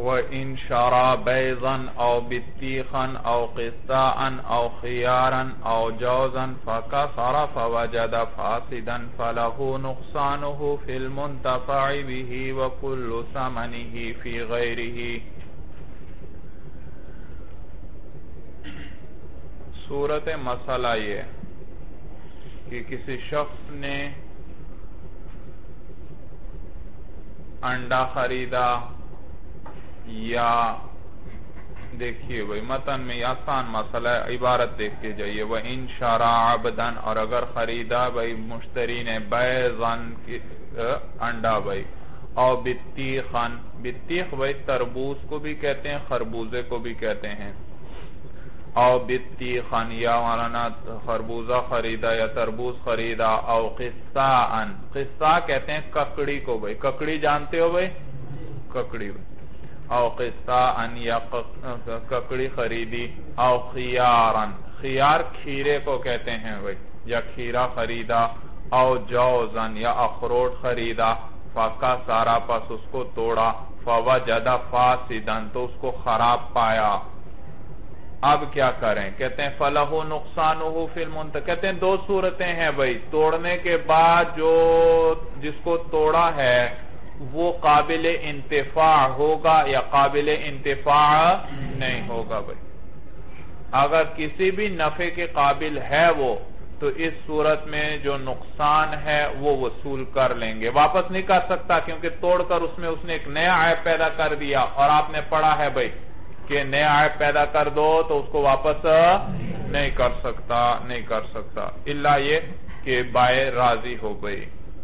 وَإِن شَرَى بَيْضًا أَوْ بِطِّيخًا أَوْ قِسَّاءً أَوْ خِيَارًا أَوْ جَوْزًا فَكَسَرَ فَوَجَدَ فَاسِدًا فَلَهُ نُقْصَانُهُ فِي الْمُنْتَفَعِ بِهِ وَكُلُّ ثَمَنِهِ فِي غَيْرِهِ۔ صورت مسئلہ یہ کہ کسی شخص نے انڈا خریدا، یا دیکھیے بھئی متن میں آسان مسئلہ ہے، عبارت دیکھتے جائیے، وَإِن شَرَى عَبْدًا، اور اگر خریدا بھئی مشتری نے بیضًا انڈا بھئی، او بطیخاً، بطیخ بھئی تربوز کو بھی کہتے ہیں، خربوزے کو بھی کہتے ہیں، او بطیخاً یا مولانا خربوزہ خریدا یا تربوز خریدا، او قصاءً، قصاء کہتے ہیں ککڑی کو بھئی، ککڑی جانتے ہو بھئی، ککڑی بھئی، او قصاءً یا ککڑی خریدی، او خیاراً، خیار کھیرے کو کہتے ہیں بھئی، یا کھیرا خریدا، او جوزاً یا اخروٹ خریدا، فَكَسَرَ پس اس کو توڑا، فَوَجَدَ فَاسِدًا تو اس کو خراب پایا۔ اب کیا کریں؟ کہتے ہیں فَلَهُ نُقْصَانُهُ فِي الْمُنْتَفَعِ، کہتے ہیں دو صورتیں ہیں بھئی، توڑنے کے بعد جس کو توڑا ہے وہ قابل انتفاع ہوگا یا قابل انتفاع نہیں ہوگا بھئی۔ اگر کسی بھی نفع کے قابل ہے وہ، تو اس صورت میں جو نقصان ہے وہ وصول کر لیں گے، واپس نہیں کر سکتا، کیونکہ توڑ کر اس میں اس نے ایک نیا عیب پیدا کر دیا، اور آپ نے پڑھا ہے بھئی کہ نیا عیب پیدا کر دو تو اس کو واپس نہیں کر سکتا الا یہ کہ بائع راضی ہو گئی۔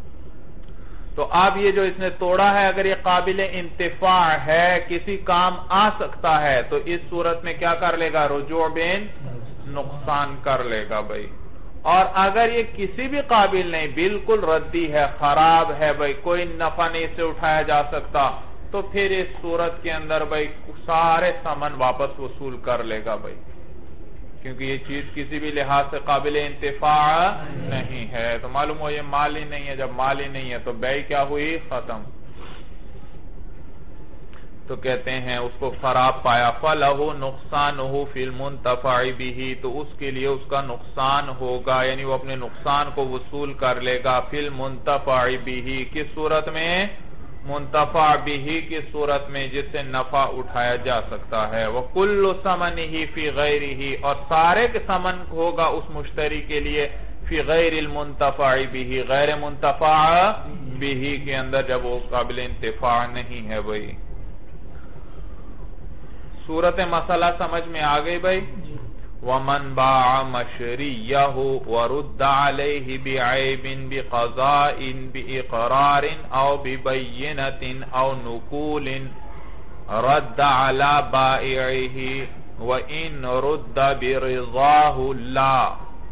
تو اب یہ جو اس نے توڑا ہے اگر یہ قابل انتفاع ہے، کسی کام آ سکتا ہے، تو اس صورت میں کیا کر لے گا؟ رجوع بین نقصان کر لے گا بھئی۔ اور اگر یہ کسی بھی قابل نہیں، بالکل ردی ہے، خراب ہے بھئی، کوئی نفع نہیں سے اٹھایا جا سکتا، تو پھر اس صورت کے اندر بھئی سارے ثمن واپس وصول کر لے گا بھئی، کیونکہ یہ چیز کسی بھی لحاظ سے قابل انتفاع نہیں ہے۔ تو معلوم ہو یہ مال ہی نہیں ہے، جب مال ہی نہیں ہے تو بیع کیا ہوئی؟ ختم۔ تو کہتے ہیں اس کو خراب پایا، فَلَهُ نُقْصَانُهُ فِي الْمُنْتَفَعِ بِهِ، تو اس کے لیے اس کا نقصان ہوگا، یعنی وہ اپنے نقصان کو وصول کر لے گا، فِي الْمُنْتَفَعِ بِهِ، کس صورت میں؟ منتفع بِهِ کی صورت میں جس سے نفع اٹھایا جا سکتا ہے، وَكُلُّ ثَمَنِهِ فِي غَيْرِهِ، اور سارے کے ثمن ہوگا اس مشتری کے لیے، فی غیر المنتفع بِهِ، غیر منتفع بِهِ کے اندر جب وہ قابل انتفاع نہیں ہے بھئی۔ صورت مسئلہ سمجھ میں آگئی بھئی؟ وَمَنْ بَاعَ مَشْرِيَّهُ وَرُدَّ عَلَيْهِ بِعَيْبٍ بِقَضَاءٍ بِإِقْرَارٍ أَوْ بِبَيِّنَةٍ أَوْ نُقُولٍ رَدَّ عَلَى بَائِعِهِ وَإِنْ رُدَّ بِرِضَاهُ لَا۔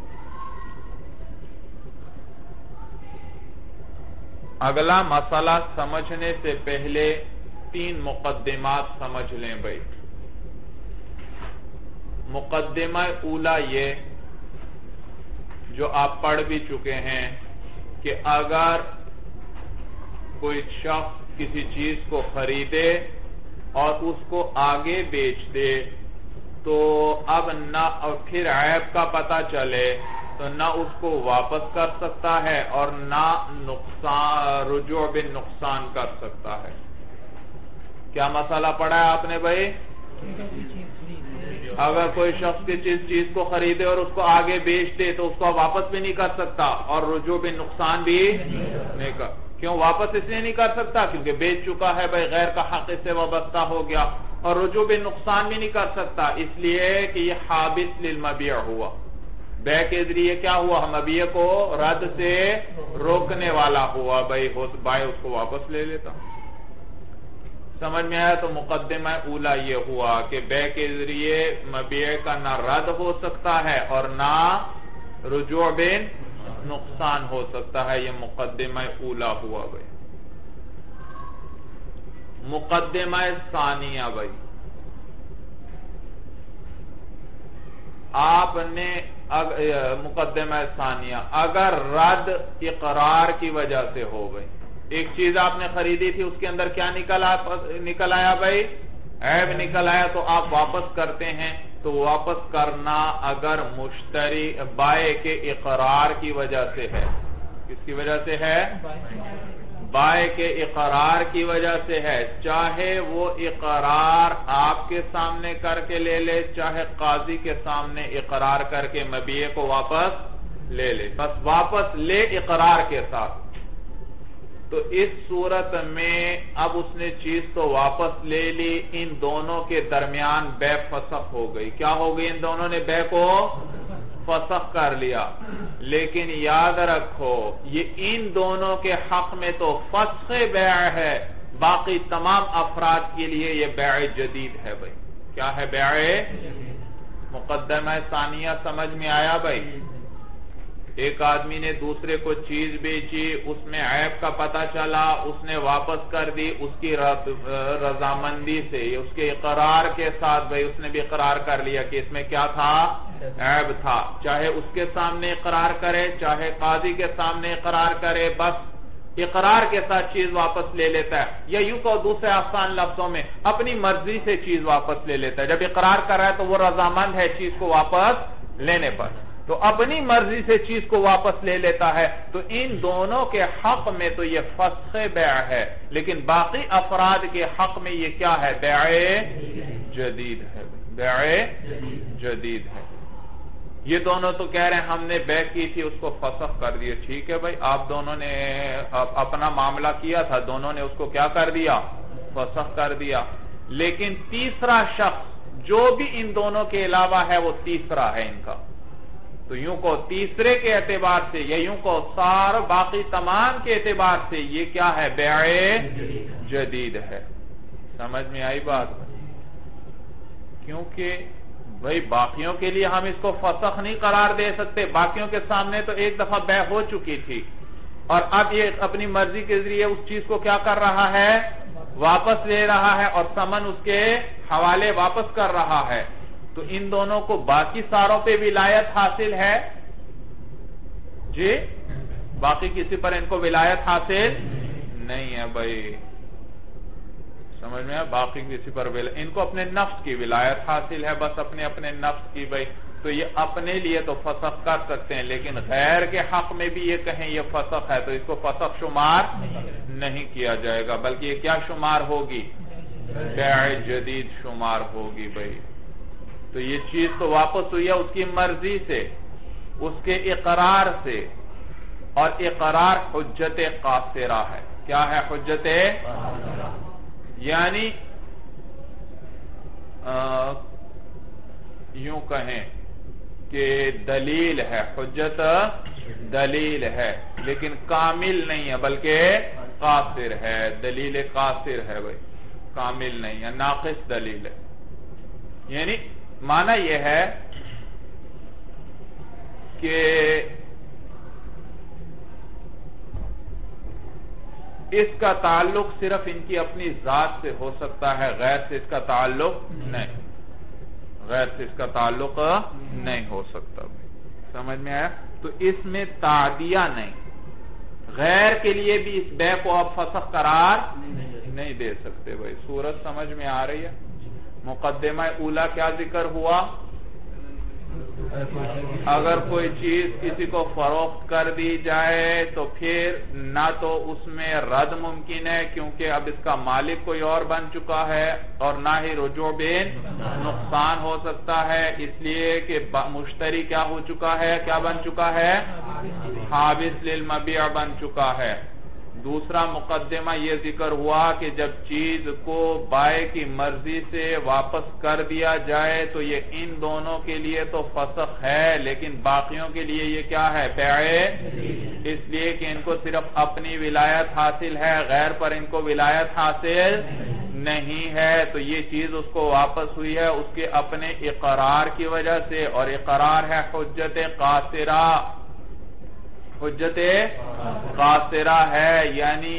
اگلا مسئلہ سمجھنے سے پہلے 3 مقدمات سمجھ لیں بھئی۔ مقدمہ اولا یہ جو آپ پڑھ بھی چکے ہیں کہ اگر کوئی شخص کسی چیز کو خریدے اور اس کو آگے بیچ دے تو اب نہ اور پھر عیب کا پتہ چلے تو نہ اس کو واپس کر سکتا ہے اور نہ رجوع بن نقصان کر سکتا ہے۔ کیا مسئلہ پڑھا ہے آپ نے بھائی؟ اگر کوئی شخص کسی چیز کو خریدے اور اس کو آگے بیچ دے تو اس کو واپس بھی نہیں کر سکتا اور رجوع بن نقصان بھی نہیں کر۔ کیوں واپس اس لیے نہیں کر سکتا؟ کیونکہ بیچ چکا ہے بھائی، غیر کا حق اس سے وابستہ ہو گیا، اور رجوع بن نقصان بھی نہیں کر سکتا اس لیے کہ یہ حابس للمبیع ہوا، بیع کے ذریعے کیا ہوا؟ مبیع کو رد سے روکنے والا ہوا بھائی، بائع اس کو واپس لے لیتا۔ سمجھ میں آیا؟ تو مقدمہ اولا یہ ہوا کہ بیع کے ذریعے مبیع کا نہ رد ہو سکتا ہے اور نہ رجوع بن نقصان ہو سکتا ہے، یہ مقدمہ اولا ہوا بھائی۔ مقدمہ ثانیہ بھائی، آپ نے مقدمہ ثانیہ اگر رد اقرار کی وجہ سے ہو گئی، ایک چیز آپ نے خریدی تھی اس کے اندر کیا نکل آیا بھائی؟ عیب نکل آیا تو آپ واپس کرتے ہیں، تو واپس کرنا اگر مشتری بائع کے اقرار کی وجہ سے ہے، کس کی وجہ سے ہے؟ بائع کے اقرار کی وجہ سے ہے، چاہے وہ اقرار آپ کے سامنے کر کے لے لے، چاہے قاضی کے سامنے اقرار کر کے مبیع کو واپس لے لے، بس واپس لے اقرار کے ساتھ۔ تو اس صورت میں اب اس نے چیز تو واپس لے لی، ان دونوں کے درمیان بے فسخ ہو گئی۔ کیا ہو گئی؟ ان دونوں نے بے کو فسخ کر لیا، لیکن یاد رکھو یہ ان دونوں کے حق میں تو فسخ بیع ہے، باقی تمام افراد کے لیے یہ بیع جدید ہے بھائی۔ کیا ہے بیع؟ مقدمہ ثانیہ سمجھ میں آیا بھائی؟ ایک آدمی نے دوسرے کو چیز بیچی، اس میں عیب کا پتہ چلا، اس نے واپس کر دی اس کی رضامندی سے، اس کے اقرار کے ساتھ بھائی، اس نے بھی اقرار کر لیا کہ اس میں کیا تھا؟ عیب تھا، چاہے اس کے سامنے اقرار کرے چاہے قاضی کے سامنے اقرار کرے، بس اقرار کے ساتھ چیز واپس لے لیتا ہے، یا یوں کہ دوسرے آسان لفظوں میں اپنی مرضی سے چیز واپس لے لیتا ہے۔ جب اقرار کر رہا ہے تو وہ رضامند ہے چیز کو واپس لینے پر، تو اپنی مرضی سے چیز کو واپس لے لیتا ہے، تو ان دونوں کے حق میں تو یہ فسخ بیع ہے، لیکن باقی افراد کے حق میں یہ کیا ہے؟ بیع جدید ہے، بیع جدید ہے۔ یہ دونوں تو کہہ رہے ہیں ہم نے بیع کی تھی اس کو فسخ کر دیا، ٹھیک ہے بھائی، آپ دونوں نے اپنا معاملہ کیا تھا، دونوں نے اس کو کیا کر دیا؟ فسخ کر دیا، لیکن تیسرا شخص جو بھی ان دونوں کے علاوہ ہے وہ تیسرا ہے ان کا، تو یوں کو تیسرے کے اعتبار سے یا یوں کو سار باقی تمام کے اعتبار سے یہ کیا ہے؟ بیع جدید ہے۔ سمجھ میں آئی بات؟ کیونکہ بھائی باقیوں کے لیے ہم اس کو فسخ نہیں قرار دے سکتے، باقیوں کے سامنے تو ایک دفعہ بیع ہو چکی تھی، اور اب یہ اپنی مرضی کے ذریعے اس چیز کو کیا کر رہا ہے؟ واپس لے رہا ہے، اور ثمن اس کے حوالے واپس کر رہا ہے، تو ان دونوں کو باقی ساروں پہ ولایت حاصل ہے جی، باقی کسی پر ان کو ولایت حاصل نہیں ہے بھائی، سمجھ میں؟ باقی کسی پر ان کو اپنے نفس کی ولایت حاصل ہے، بس اپنے نفس کی بھائی، تو یہ اپنے لیے تو فسخ کر سکتے ہیں، لیکن غیر کے حق میں بھی یہ کہیں یہ فسخ ہے تو اس کو فسخ شمار نہیں کیا جائے گا، بلکہ یہ کیا شمار ہوگی؟ بیع جدید شمار ہوگی بھائی۔ تو یہ چیز تو واپس ہوئی ہے اس کی مرضی سے، اس کے اقرار سے، اور اقرار حجت قاصرہ ہے۔ کیا ہے حجت؟ یعنی یوں کہیں کہ دلیل ہے، حجت دلیل ہے لیکن کامل نہیں ہے بلکہ قاصر ہے، دلیل قاصر ہے بھائی، کامل نہیں ہے، ناقص دلیل ہے۔ یعنی معنی یہ ہے کہ اس کا تعلق صرف ان کی اپنی ذات سے ہو سکتا ہے، غیر سے اس کا تعلق نہیں، غیر سے اس کا تعلق نہیں ہو سکتا۔ سمجھ میں آیا؟ تو اس میں تعدیہ نہیں، غیر کے لیے بھی اس بیع کو آپ فسخ قرار نہیں دے سکتے بھائی۔ صورت سمجھ میں آ رہی ہے؟ مقدمہ اولا کیا ذکر ہوا؟ اگر کوئی چیز کسی کو فروخت کر دی جائے تو پھر نہ تو اس میں رد ممکن ہے کیونکہ اب اس کا مالک کوئی اور بن چکا ہے، اور نہ ہی رجوع بین نقصان ہو سکتا ہے، اس لیے کہ مشتری کیا ہو چکا ہے؟ کیا بن چکا ہے؟ حابس للمبیع بن چکا ہے۔ دوسرا مقدمہ یہ ذکر ہوا کہ جب چیز کو بائع کی مرضی سے واپس کر دیا جائے تو یہ ان دونوں کے لیے تو فسخ ہے، لیکن باقیوں کے لیے یہ کیا ہے؟ بیع، اس لیے کہ ان کو صرف اپنی ولایت حاصل ہے، غیر پر ان کو ولایت حاصل نہیں ہے، تو یہ چیز اس کو واپس ہوئی ہے اس کے اپنے اقرار کی وجہ سے، اور اقرار ہے حجت قاصرہ، حجت قاصرہ ہے، یعنی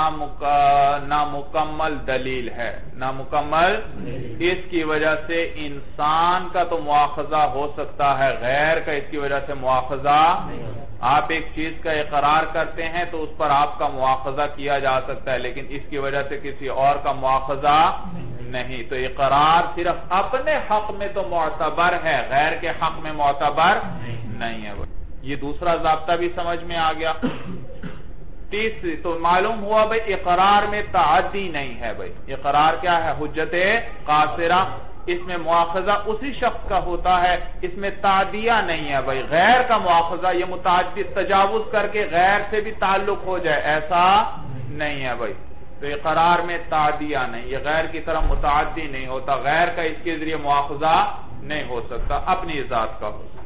نامکمل دلیل ہے، نامکمل، اس کی وجہ سے انسان کا تو مواخذہ ہو سکتا ہے، غیر کا اس کی وجہ سے مواخذہ، آپ ایک چیز کا اقرار کرتے ہیں تو اس پر آپ کا مواخذہ کیا جا سکتا ہے، لیکن اس کی وجہ سے کسی اور کا مواخذہ نہیں. تو اقرار صرف اپنے حق میں تو معتبر ہے, غیر کے حق میں معتبر نہیں ہے. یہ دوسرا ضابطہ بھی سمجھ میں آ گیا. تیسری تو معلوم ہوا بھئی اقرار میں تعدی نہیں ہے. بھئی اقرار کیا ہے؟ حجت قاصرہ. اس میں مواخذہ اسی شخص کا ہوتا ہے, اس میں تعدیہ نہیں ہے. بھئی غیر کا مواخذہ یہ متعدد تجاوز کر کے غیر سے بھی تعلق ہو جائے, ایسا نہیں ہے. بھئی تو اقرار میں تعدیہ نہیں, یہ غیر کی طرح متعدی نہیں ہوتا, غیر کا اس کے ذریعے مواخذہ نہیں ہو سکتا, اپنی ذات کا ہو سکتا.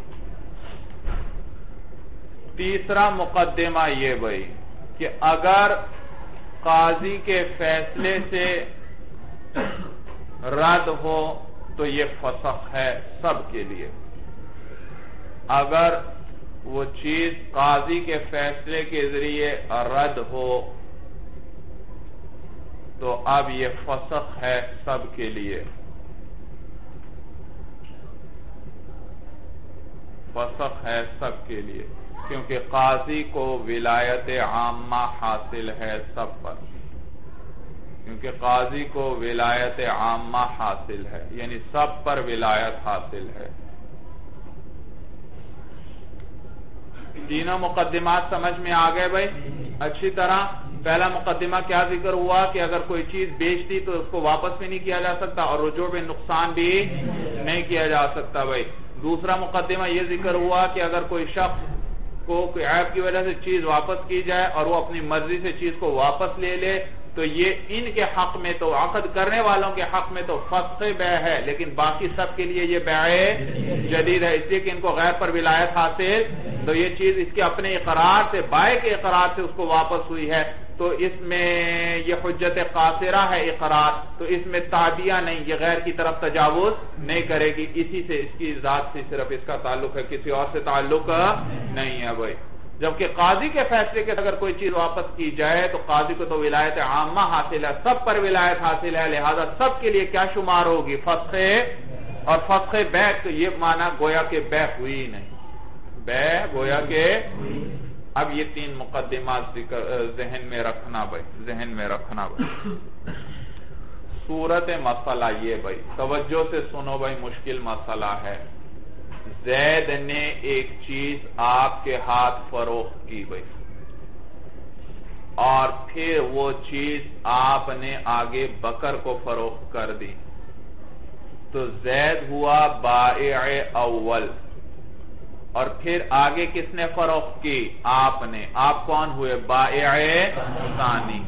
تیسرا مقدمہ یہ بھئی کہ اگر قاضی کے فیصلے سے رد ہو تو یہ فسخ ہے سب کے لیے. اگر وہ چیز قاضی کے فیصلے کے ذریعے رد ہو تو اب یہ فسخ ہے سب کے لیے. فسخ ہے سب کے لیے کیونکہ قاضی کو ولایت عامہ حاصل ہے سب پر. کیونکہ قاضی کو ولایت عامہ حاصل ہے, یعنی سب پر ولایت حاصل ہے. تینوں مقدمات سمجھ میں آ گئے بھائی اچھی طرح. پہلا مقدمہ کیا ذکر ہوا کہ اگر کوئی چیز بیچ دی تو اس کو واپس بھی نہیں کیا جا سکتا اور رجوع میں نقصان بھی نہیں کیا جا سکتا. بھائی دوسرا مقدمہ یہ ذکر ہوا کہ اگر کوئی شخص کو کوئی عیب کی وجہ سے چیز واپس کی جائے اور وہ اپنی مرضی سے چیز کو واپس لے لے تو یہ ان کے حق میں تو عقد کرنے والوں کے حق میں تو فسخ بیع ہے, لیکن باقی سب کے لیے یہ بیع جدید ہے, اس لیے کہ ان کو غیر پر ولایت حاصل. تو یہ چیز اس کے اپنے اقرار سے, بائع کے اقرار سے اس کو واپس ہوئی ہے, تو اس میں یہ حجت قاصرہ ہے اقرار, تو اس میں تعدیہ نہیں, یہ غیر کی طرف تجاوز نہیں کرے گی. اسی سے اس کی ذات سے صرف اس کا تعلق ہے, کسی اور سے تعلق نہیں ہے. بھائی جبکہ قاضی کے فیصلے کے اگر کوئی چیز واپس کی جائے تو قاضی کو تو ولایت عامہ حاصل ہے, سب پر ولایت حاصل ہے, لہذا سب کے لیے کیا شمار ہوگی؟ فسخ. اور فسخ بیع تو یہ معنی گویا کہ بیع ہوئی نہیں, بیع گویا کہ. اب یہ تین مقدمات ذہن میں رکھنا بھائی, ذہن میں رکھنا بھائی. صورت مسئلہ یہ بھائی توجہ سے سنو بھائی, مشکل مسئلہ ہے. زید نے ایک چیز آپ کے ہاتھ فروخت کی بھائی, اور پھر وہ چیز آپ نے آگے بکر کو فروخت کر دی, تو زید ہوا بائع اول, اور پھر آگے کس نے فروخت کی؟ آپ نے. آپ کون ہوئے؟ بائع ثانی.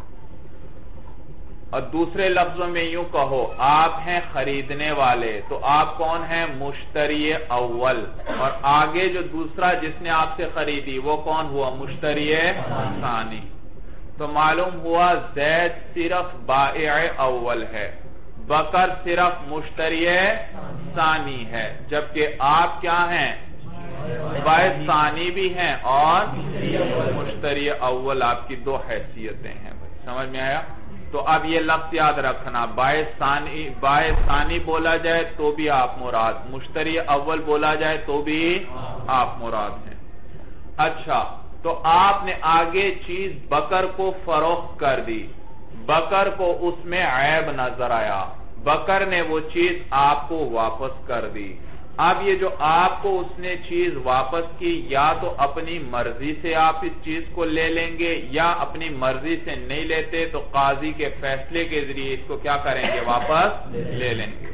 اور دوسرے لفظوں میں یوں کہو آپ ہیں خریدنے والے, تو آپ کون ہیں؟ مشتری اول. اور آگے جو دوسرا جس نے آپ سے خریدی وہ کون ہوا؟ مشتری ثانی. تو معلوم ہوا زید صرف بائع اول ہے, بکر صرف مشتری ثانی ہے, جبکہ آپ کیا ہیں؟ بائع ثانی بھی ہیں اور مشتری اول. آپ کی دو حیثیتیں ہیں. سمجھ میں آیا؟ تو اب یہ لفظ یاد رکھنا, بائع ثانی بولا جائے تو بھی آپ مراد, مشتری اول بولا جائے تو بھی آپ مراد ہیں. اچھا, تو آپ نے آگے چیز بکر کو فروخت کر دی, بکر کو اس میں عیب نظر آیا, بکر نے وہ چیز آپ کو واپس کر دی. اب یہ جو آپ کو اس نے چیز واپس کی, یا تو اپنی مرضی سے آپ اس چیز کو لے لیں گے, یا اپنی مرضی سے نہیں لیتے تو قاضی کے فیصلے کے ذریعے اس کو کیا کریں گے؟ واپس لے لیں گے.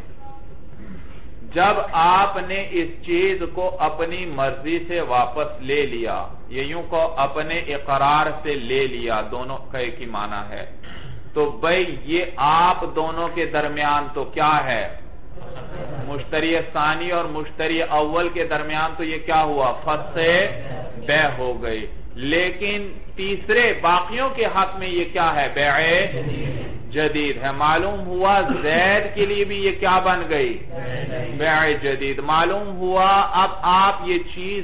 جب آپ نے اس چیز کو اپنی مرضی سے واپس لے لیا, یہ یوں کو اپنے اقرار سے لے لیا, دونوں کا ایک ہی معنی ہے, تو بھئی یہ آپ دونوں کے درمیان تو کیا ہے؟ مشتری ثانی اور مشتری اول کے درمیان تو یہ کیا ہوا؟ فسخ بیع ہو گئی. لیکن تیسرے باقیوں کے حق میں یہ کیا ہے؟ بیع جدید ہے. معلوم ہوا زید کے لیے بھی یہ کیا بن گئی؟ بیع جدید. معلوم ہوا اب آپ یہ چیز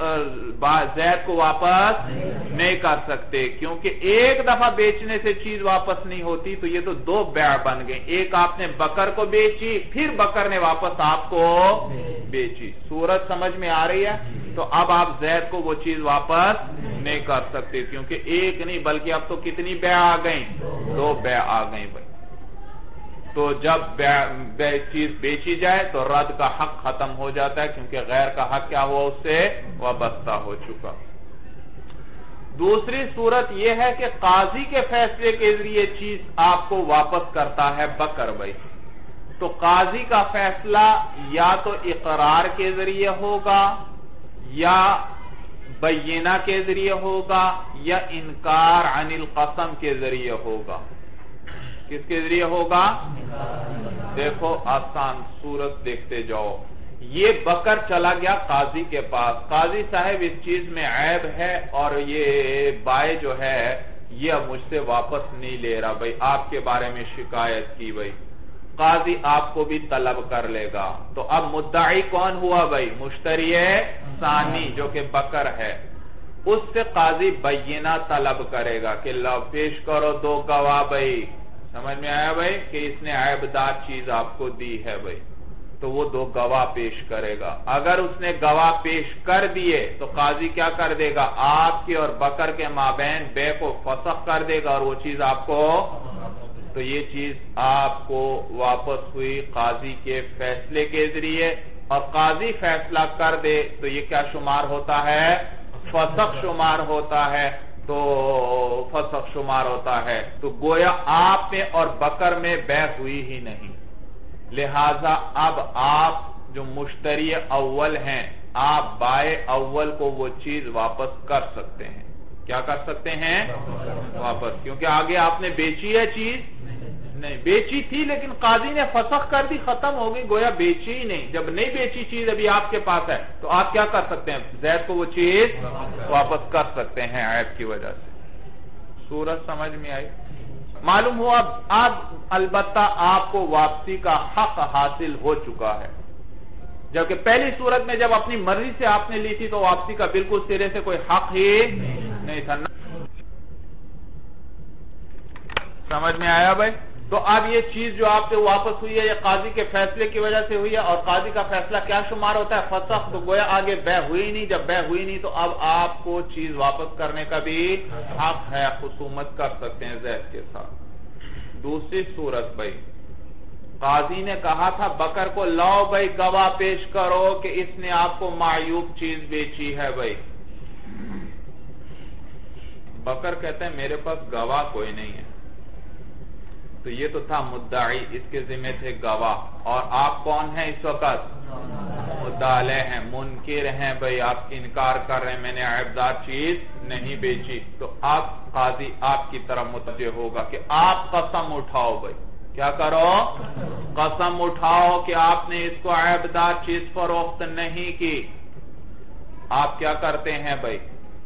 زید کو واپس نہیں کر سکتے, کیونکہ ایک دفعہ بیچنے سے چیز واپس نہیں ہوتی, تو یہ تو دو بیع بن گئی. ایک آپ نے بکر کو بیچی, پھر بکر نے واپس آپ کو بیچی. صورت سمجھ میں آ رہی ہے؟ تو اب آپ زید کو وہ چیز واپس نہیں کر سکتے, کیونکہ ایک نہیں بلکہ اب تو کتنی بیع آ گئیں؟ دو بیع آ گئیں بھائی. تو جب چیز بیچی جائے تو رد کا حق ختم ہو جاتا ہے، کیونکہ غیر کا حق کیا ہوا، اس سے وابستہ ہو چکا۔ دوسری صورت یہ ہے کہ قاضی کے فیصلے کے ذریعے چیز آپ کو واپس کرتا ہے بکر بھائی، تو قاضی کا فیصلہ یا تو اقرار کے ذریعے ہوگا یا بینہ کے ذریعے ہوگا یا انکار عن القسم کے ذریعے ہوگا۔ کس کے ذریعے ہوگا؟ دیکھو آسان صورت دیکھتے جاؤ۔ یہ بکر چلا گیا قاضی کے پاس، قاضی صاحب اس چیز میں عیب ہے اور یہ بائے جو ہے یہ اب مجھ سے واپس نہیں لے رہا بھائی، آپ کے بارے میں شکایت کی بھائی، قاضی آپ کو بھی طلب کر لے گا۔ تو اب مدعی کون ہوا بھائی؟ مشتری ثانی جو کہ بکر ہے، اس سے قاضی بینہ طلب کرے گا کہ لاؤ پیش کرو 2 گواہ بھائی، سمجھ میں آیا بھائی کہ اس نے عیبدار چیز آپ کو دی ہے بھائی، تو وہ 2 گواہ پیش کرے گا۔ اگر اس نے گواہ پیش کر دیے تو قاضی کیا کر دے گا؟ آپ کے اور بکر کے مابین بے کو فسخ کر دے گا اور وہ چیز آپ کو، تو یہ چیز آپ کو واپس ہوئی قاضی کے فیصلے کے ذریعے، اور قاضی فیصلہ کر دے تو یہ کیا شمار ہوتا ہے؟ فسخ شمار ہوتا ہے، تو فسخ شمار ہوتا ہے، تو گویا آپ میں اور بکر میں بے ہوئی ہی نہیں، لہذا اب آپ جو مشتری اول ہیں آپ بائے اول کو وہ چیز واپس کر سکتے ہیں۔ کیا کر سکتے ہیں؟ واپس، کیونکہ آگے آپ نے بیچی ہے چیز نہیں، بیچی تھی لیکن قاضی نے فسخ کر دی، ختم ہو گئی، گویا بیچی ہی نہیں۔ جب نہیں بیچی چیز ابھی آپ کے پاس ہے تو آپ کیا کر سکتے ہیں؟ زید کو وہ چیز واپس کر سکتے ہیں عیب کی وجہ سے۔ صورت سمجھ میں آئی؟ معلوم ہوا اب البتہ آپ کو واپسی کا حق حاصل ہو چکا ہے، جبکہ پہلی صورت میں جب اپنی مرضی سے آپ نے لی تھی تو واپسی کا بالکل سرے سے کوئی حق ہی نہیں تھا۔ سمجھ میں آیا بھائی؟ تو اب یہ چیز جو آپ سے واپس ہوئی ہے یہ قاضی کے فیصلے کی وجہ سے ہوئی ہے، اور قاضی کا فیصلہ کیا شمار ہوتا ہے؟ فسخ، تو گویا آگے بے ہوئی نہیں، جب بے ہوئی نہیں تو اب آپ کو چیز واپس کرنے کا بھی حق ہے، خصومت کر سکتے ہیں زید کے ساتھ۔ دوسری صورت بھائی، قاضی نے کہا تھا بکر کو لاؤ بھائی گواہ پیش کرو کہ اس نے آپ کو معیوب چیز بیچی ہے بھائی، بکر کہتے ہیں میرے پاس گواہ کوئی نہیں ہے، تو یہ تو تھا مدعی، اس کے ذمہ تھے گواہ، اور آپ کون ہیں اس وقت؟ مدعا علیہ ہیں، منکر ہیں بھائی، آپ انکار کر رہے ہیں میں نے عیبدار چیز نہیں بیچی، تو اب قاضی آپ کی طرف متوجہ ہوگا کہ آپ قسم اٹھاؤ بھائی، کیا کرو؟ قسم اٹھاؤ کہ آپ نے اس کو عیبدار چیز فروخت نہیں کی۔ آپ کیا کرتے ہیں بھائی؟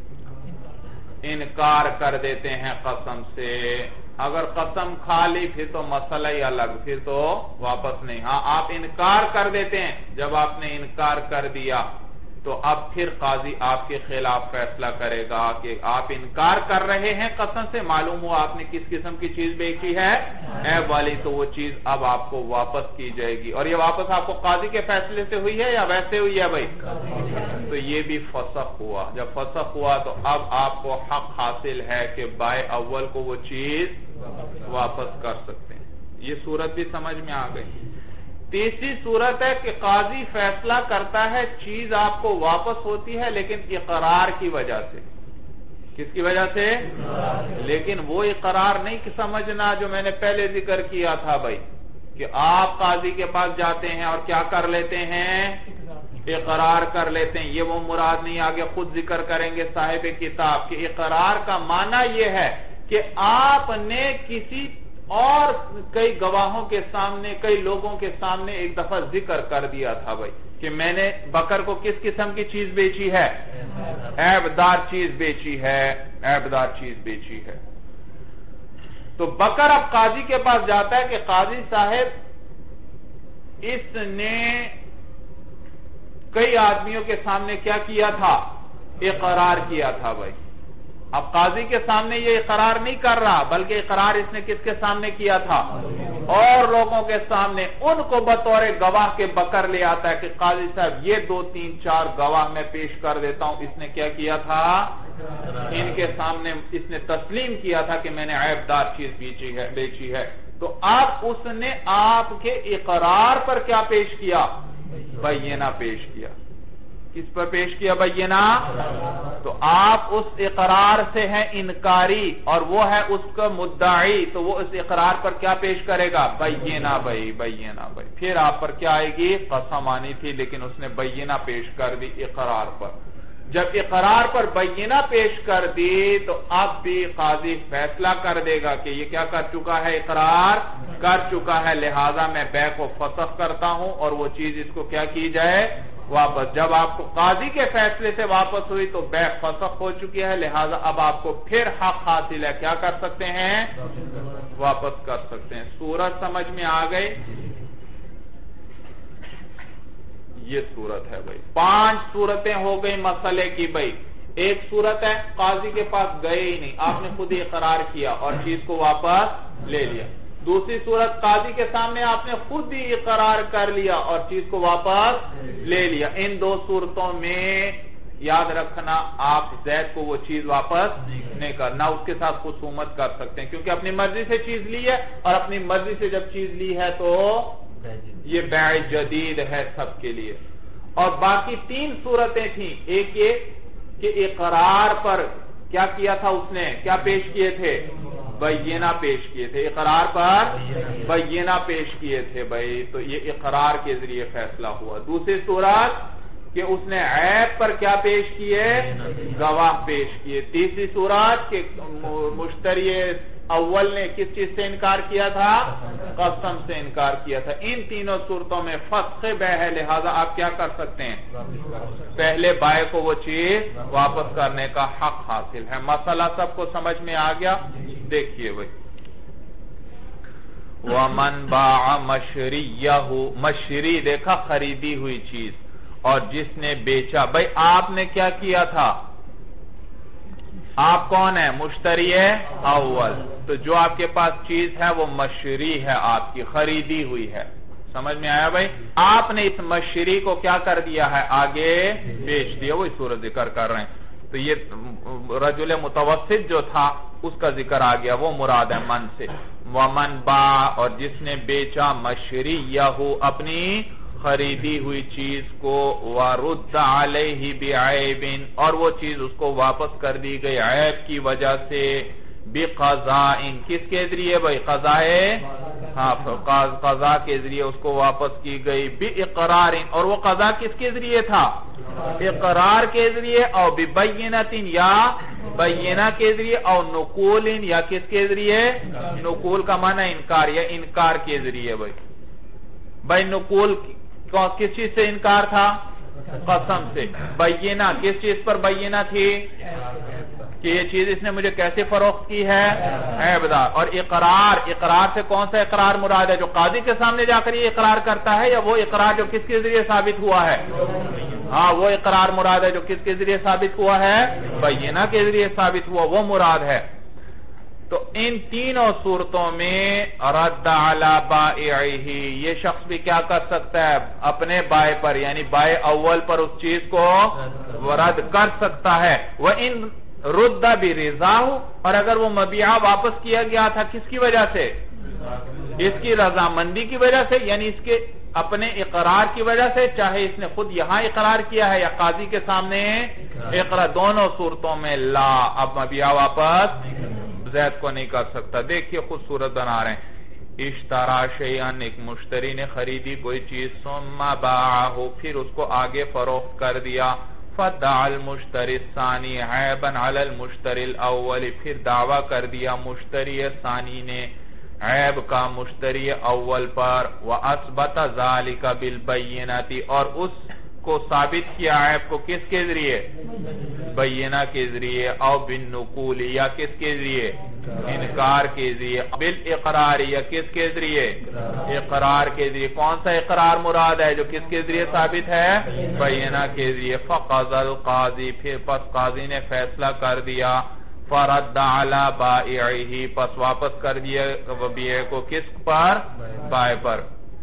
انکار کر دیتے ہیں قسم سے۔ اگر قسم کھا لی پھر تو مسئلہ ہی الگ، پھر تو واپس نہیں۔ ہاں آپ انکار کر دیتے ہیں، جب آپ نے انکار کر دیا تو اب پھر قاضی آپ کے خلاف فیصلہ کرے گا کہ آپ انکار کر رہے ہیں قسم سے، معلوم ہوا آپ نے کس قسم کی چیز بیچی ہے؟ عیب والی، تو وہ چیز اب آپ کو واپس کی جائے گی، اور یہ واپس آپ کو قاضی کے فیصلے سے ہوئی ہے یا ویسے ہوئی ہے بھائی؟ تو یہ بھی فسخ ہوا۔ جب فسخ ہوا تو اب آپ کو حق حاصل ہے کہ بائے اول کو وہ چیز واپس کر سکتے ہیں۔ یہ صورت بھی سمجھ میں آ گئی۔ تیسری صورت ہے کہ قاضی فیصلہ کرتا ہے چیز آپ کو واپس ہوتی ہے لیکن اقرار کی وجہ سے۔ کس کی وجہ سے؟ لیکن وہ اقرار نہیں سمجھنا جو میں نے پہلے ذکر کیا تھا بھائی، کہ آپ قاضی کے پاس جاتے ہیں اور کیا کر لیتے ہیں؟ اقرار کر لیتے ہیں، یہ وہ مراد نہیں، آگے خود ذکر کریں گے صاحب کتاب کہ اقرار کا معنی یہ ہے کہ آپ نے کسی اور کئی گواہوں کے سامنے، کئی لوگوں کے سامنے ایک دفعہ ذکر کر دیا تھا بھائی کہ میں نے بکر کو کس قسم کی چیز بیچی ہے؟ عیبدار چیز بیچی ہے، عیبدار چیز بیچی ہے۔ تو بکر اب قاضی کے پاس جاتا ہے کہ قاضی صاحب اس نے کئی آدمیوں کے سامنے کیا کیا تھا؟ اقرار کیا تھا بھائی۔ اب قاضی کے سامنے یہ اقرار نہیں کر رہا بلکہ اقرار اس نے کس کے سامنے کیا تھا؟ اور لوگوں کے سامنے، ان کو بطور گواہ کے بکر لے آتا ہے کہ قاضی صاحب یہ 2 3 4 گواہ میں پیش کر دیتا ہوں، اس نے کیا کیا تھا؟ ان کے سامنے اس نے تسلیم کیا تھا کہ میں نے عیبدار چیز بیچی ہے۔ تو اب اس نے آپ کے اقرار پر کیا پیش کیا؟ بینہ پیش کیا. کس پر پیش کیا بینہ؟ تو آپ اس اقرار سے ہیں انکاری اور وہ ہے اس کا مدعی، تو وہ اس اقرار پر کیا پیش کرے گا؟ بینہ بھائی، بینہ بھائی. پھر آپ پر کیا آئے گی؟ قسم آنی تھی لیکن اس نے بینہ پیش کر دی اقرار پر. جب اقرار پر بینہ پیش کر دی تو اب بھی قاضی فیصلہ کر دے گا کہ یہ کیا کر چکا ہے؟ اقرار کر چکا ہے، لہذا میں بیع کو فسخ کرتا ہوں اور وہ چیز اس کو کیا کی جائے؟ واپس. جب آپ کو قاضی کے فیصلے سے واپس ہوئی تو بیع فسخ ہو چکی ہے، لہذا اب آپ کو پھر حق حاصل ہے، کیا کر سکتے ہیں؟ واپس کر سکتے ہیں. صورت سمجھ میں آ گئی؟ یہ صورت ہے بھائی. 5 صورتیں ہو گئی مسئلے کی بھائی. ایک صورت ہے قاضی کے پاس گئے ہی نہیں، آپ نے خود ہی اقرار کیا اور چیز کو واپس لے لیا. دوسری صورت قاضی کے سامنے آپ نے خود ہی اقرار کر لیا اور چیز کو واپس لے لیا. ان 2 صورتوں میں یاد رکھنا آپ زید کو وہ چیز واپس نہیں کرنا، اس کے ساتھ خصومت کر سکتے ہیں کیونکہ اپنی مرضی سے چیز لی ہے اور اپنی مرضی سے جب چیز لی ہے تو یہ بیع جدید ہے سب کے لیے. اور باقی 3 صورتیں تھیں. ایک یہ کہ اقرار پر کیا کیا تھا اس نے؟ کیا پیش کیے تھے؟ بینہ پیش کیے تھے. اقرار پر بینہ پیش کیے تھے بھائی، تو یہ اقرار کے ذریعے فیصلہ ہوا. دوسری صورت کہ اس نے عیب پر کیا پیش کیے؟ گواہ پیش کیے. تیسری صورت کہ مشتری اول نے کس چیز سے انکار کیا تھا؟ قسم سے انکار کیا تھا. ان تینوں صورتوں میں فسخ بیع ہے، لہذا آپ کیا کر سکتے ہیں؟ پہلے بائع کو وہ چیز واپس کرنے کا حق حاصل ہے. مسئلہ سب کو سمجھ میں آ گیا؟ دیکھیے بھائی. وَمَنْ بَاعَ مَشْرِيَّهُ، مشری دیکھا خریدی ہوئی چیز، اور جس نے بیچا. بھائی آپ نے کیا کیا تھا؟ آپ کون ہیں؟ مشتری اول. تو جو آپ کے پاس چیز ہے وہ مشری ہے، آپ کی خریدی ہوئی ہے. سمجھ میں آیا بھائی؟ آپ نے اس مشری کو کیا کر دیا ہے؟ آگے بیچ دیا. وہی صورت ذکر کر رہے ہیں. تو یہ رجل متوسط جو تھا اس کا ذکر آ گیا، وہ مراد ہے من سے. ومن باع، اور جس نے بیچا مشریہ اپنی خریدی ہوئی چیز کو، وَرُدَّ عَلَيْهِ بِعَيْبٍ، اور وہ چیز اس کو واپس کر دی گئی عیب کی وجہ سے، بِقَضَاءٍ، کس کے ذریعے بھائی؟ قضائے، ہاں قضاء کے ذریعے اس کو واپس کی گئی. بِإِقْرَارٍ، اور وہ قضاء کس کے ذریعے تھا؟ اقرار کے ذریعے. اور بِبَيِّنَةٍ، یا بینہ کے ذریعے. اور نقول، یا کس کے ذریعے؟ نقول کا معنی انکار، یا انکار کے ذریعے. بھائی نقول کس چیز سے انکار تھا؟ قسم سے. بینہ کس چیز پر بینہ تھی؟ کہ یہ چیز اس نے مجھے کیسے فروخت کی ہے؟ عیب دار. اور اقرار، اقرار سے کون سا اقرار مراد ہے؟ جو قاضی کے سامنے جا کر یہ اقرار کرتا ہے، یا وہ اقرار جو کس کے ذریعے ثابت ہوا ہے؟ ہاں وہ اقرار مراد ہے جو کس کے ذریعے ثابت ہوا ہے؟ بینہ کے ذریعے ثابت ہوا، وہ مراد ہے. تو ان تینوں صورتوں میں رد علی بائعہ، یہ شخص بھی کیا کر سکتا ہے؟ اپنے بائع پر، یعنی بائع اول پر اس چیز کو رد کر سکتا ہے. وَإِن رُدَّ بِرِضَاهُ، اور اگر وہ مبیعہ واپس کیا گیا تھا کس کی وجہ سے؟ اس کی رضامندی کی وجہ سے، یعنی اس کے اپنے اقرار کی وجہ سے، چاہے اس نے خود یہاں اقرار کیا ہے یا قاضی کے سامنے اقرار، دونوں صورتوں میں لا، اب مبیعہ واپس زید کو نہیں کر سکتا. دیکھیے خود صورت بنا رہے ہیں. اشترا شیئن، ایک مشتری نے خریدی کوئی چیز، ثم باعہ، پھر اس کو آگے فروخت کر دیا. فدعا المشتری الثانی عیبا علی المشتری الاول، پھر دعویٰ کر دیا مشتری ثانی نے عیب کا مشتری اول پر. واثبت ذلک بالبینۃ، اور اس کو ثابت کیا عیب کو کس کے ذریعے؟ بینہ کے ذریعے. او بالنقول، یا کس کے ذریعے؟ انکار کے ذریعے. بالاقرار، یا کس کے ذریعے؟ اقرار کے ذریعے. کون سا اقرار مراد ہے جو کس کے ذریعے ثابت ہے؟ بینہ کے ذریعے. فقضى القاضی، پھر پس قاضی نے فیصلہ کر دیا. فرد علی بائعہ، پس واپس کر دیا مبیع کو کس پر؟ بائع پر.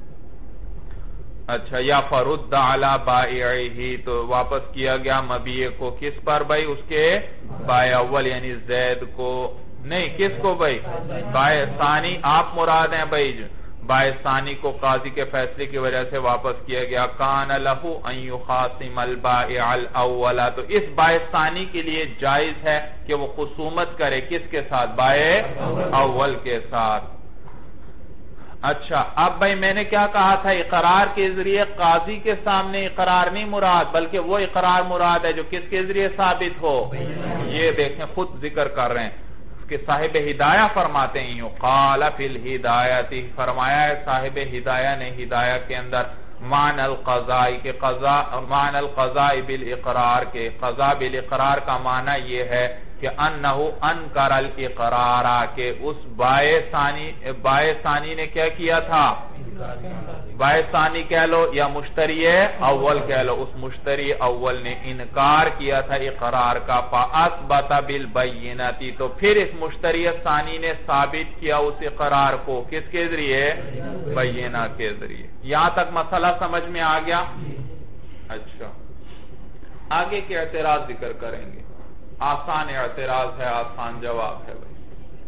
اچھا، یا فرد علی بائعہ، تو واپس کیا گیا مبیع کو کس پر بھائی؟ اس کے بائع اول یعنی زید کو. نہیں، کس کو بھائی؟ بائع ثانی آپ مراد ہیں بھائی، بائع ثانی کو قاضی کے فیصلے کی وجہ سے واپس کیا گیا. کان لہ ان یخاصم البائع الاول، تو اس بائع ثانی کے لیے جائز ہے کہ وہ خصومت کرے کس کے ساتھ؟ بائع اول کے ساتھ. اچھا، اب بھائی میں نے کیا کہا تھا؟ اقرار کے ذریعے قاضی کے سامنے اقرار نہیں مراد، بلکہ وہ اقرار مراد ہے جو کس کے ذریعے ثابت ہو. یہ دیکھیں خود ذکر کر رہے ہیں کہ صاحب ہدایہ فرماتے ہیں یوں قال فی الہدایت، فرمایا ہے صاحب ہدایہ نے ہدایہ کے اندر معنی القضاء کے معنی القضاء بالاقرار کے قضاء بالاقرار کا معنی یہ ہے کہ انہو انکر الاقرار، کہ اس بائع ثانی نے کیا کیا تھا؟ بائع ثانی کہہ لو یا مشتری اول کہہ لو، اس مشتری اول نے انکار کیا تھا اقرار کا. فاثبت بالبینۃ، تو پھر اس مشتری ثانی نے ثابت کیا اس اقرار کو کس کے ذریعے؟ بینہ کے ذریعے. یہاں تک مسئلہ سمجھ میں آ گیا؟ اچھا، آگے کے اعتراض ذکر کریں گے. آسان اعتراض ہے، آسان جواب ہے بھائی.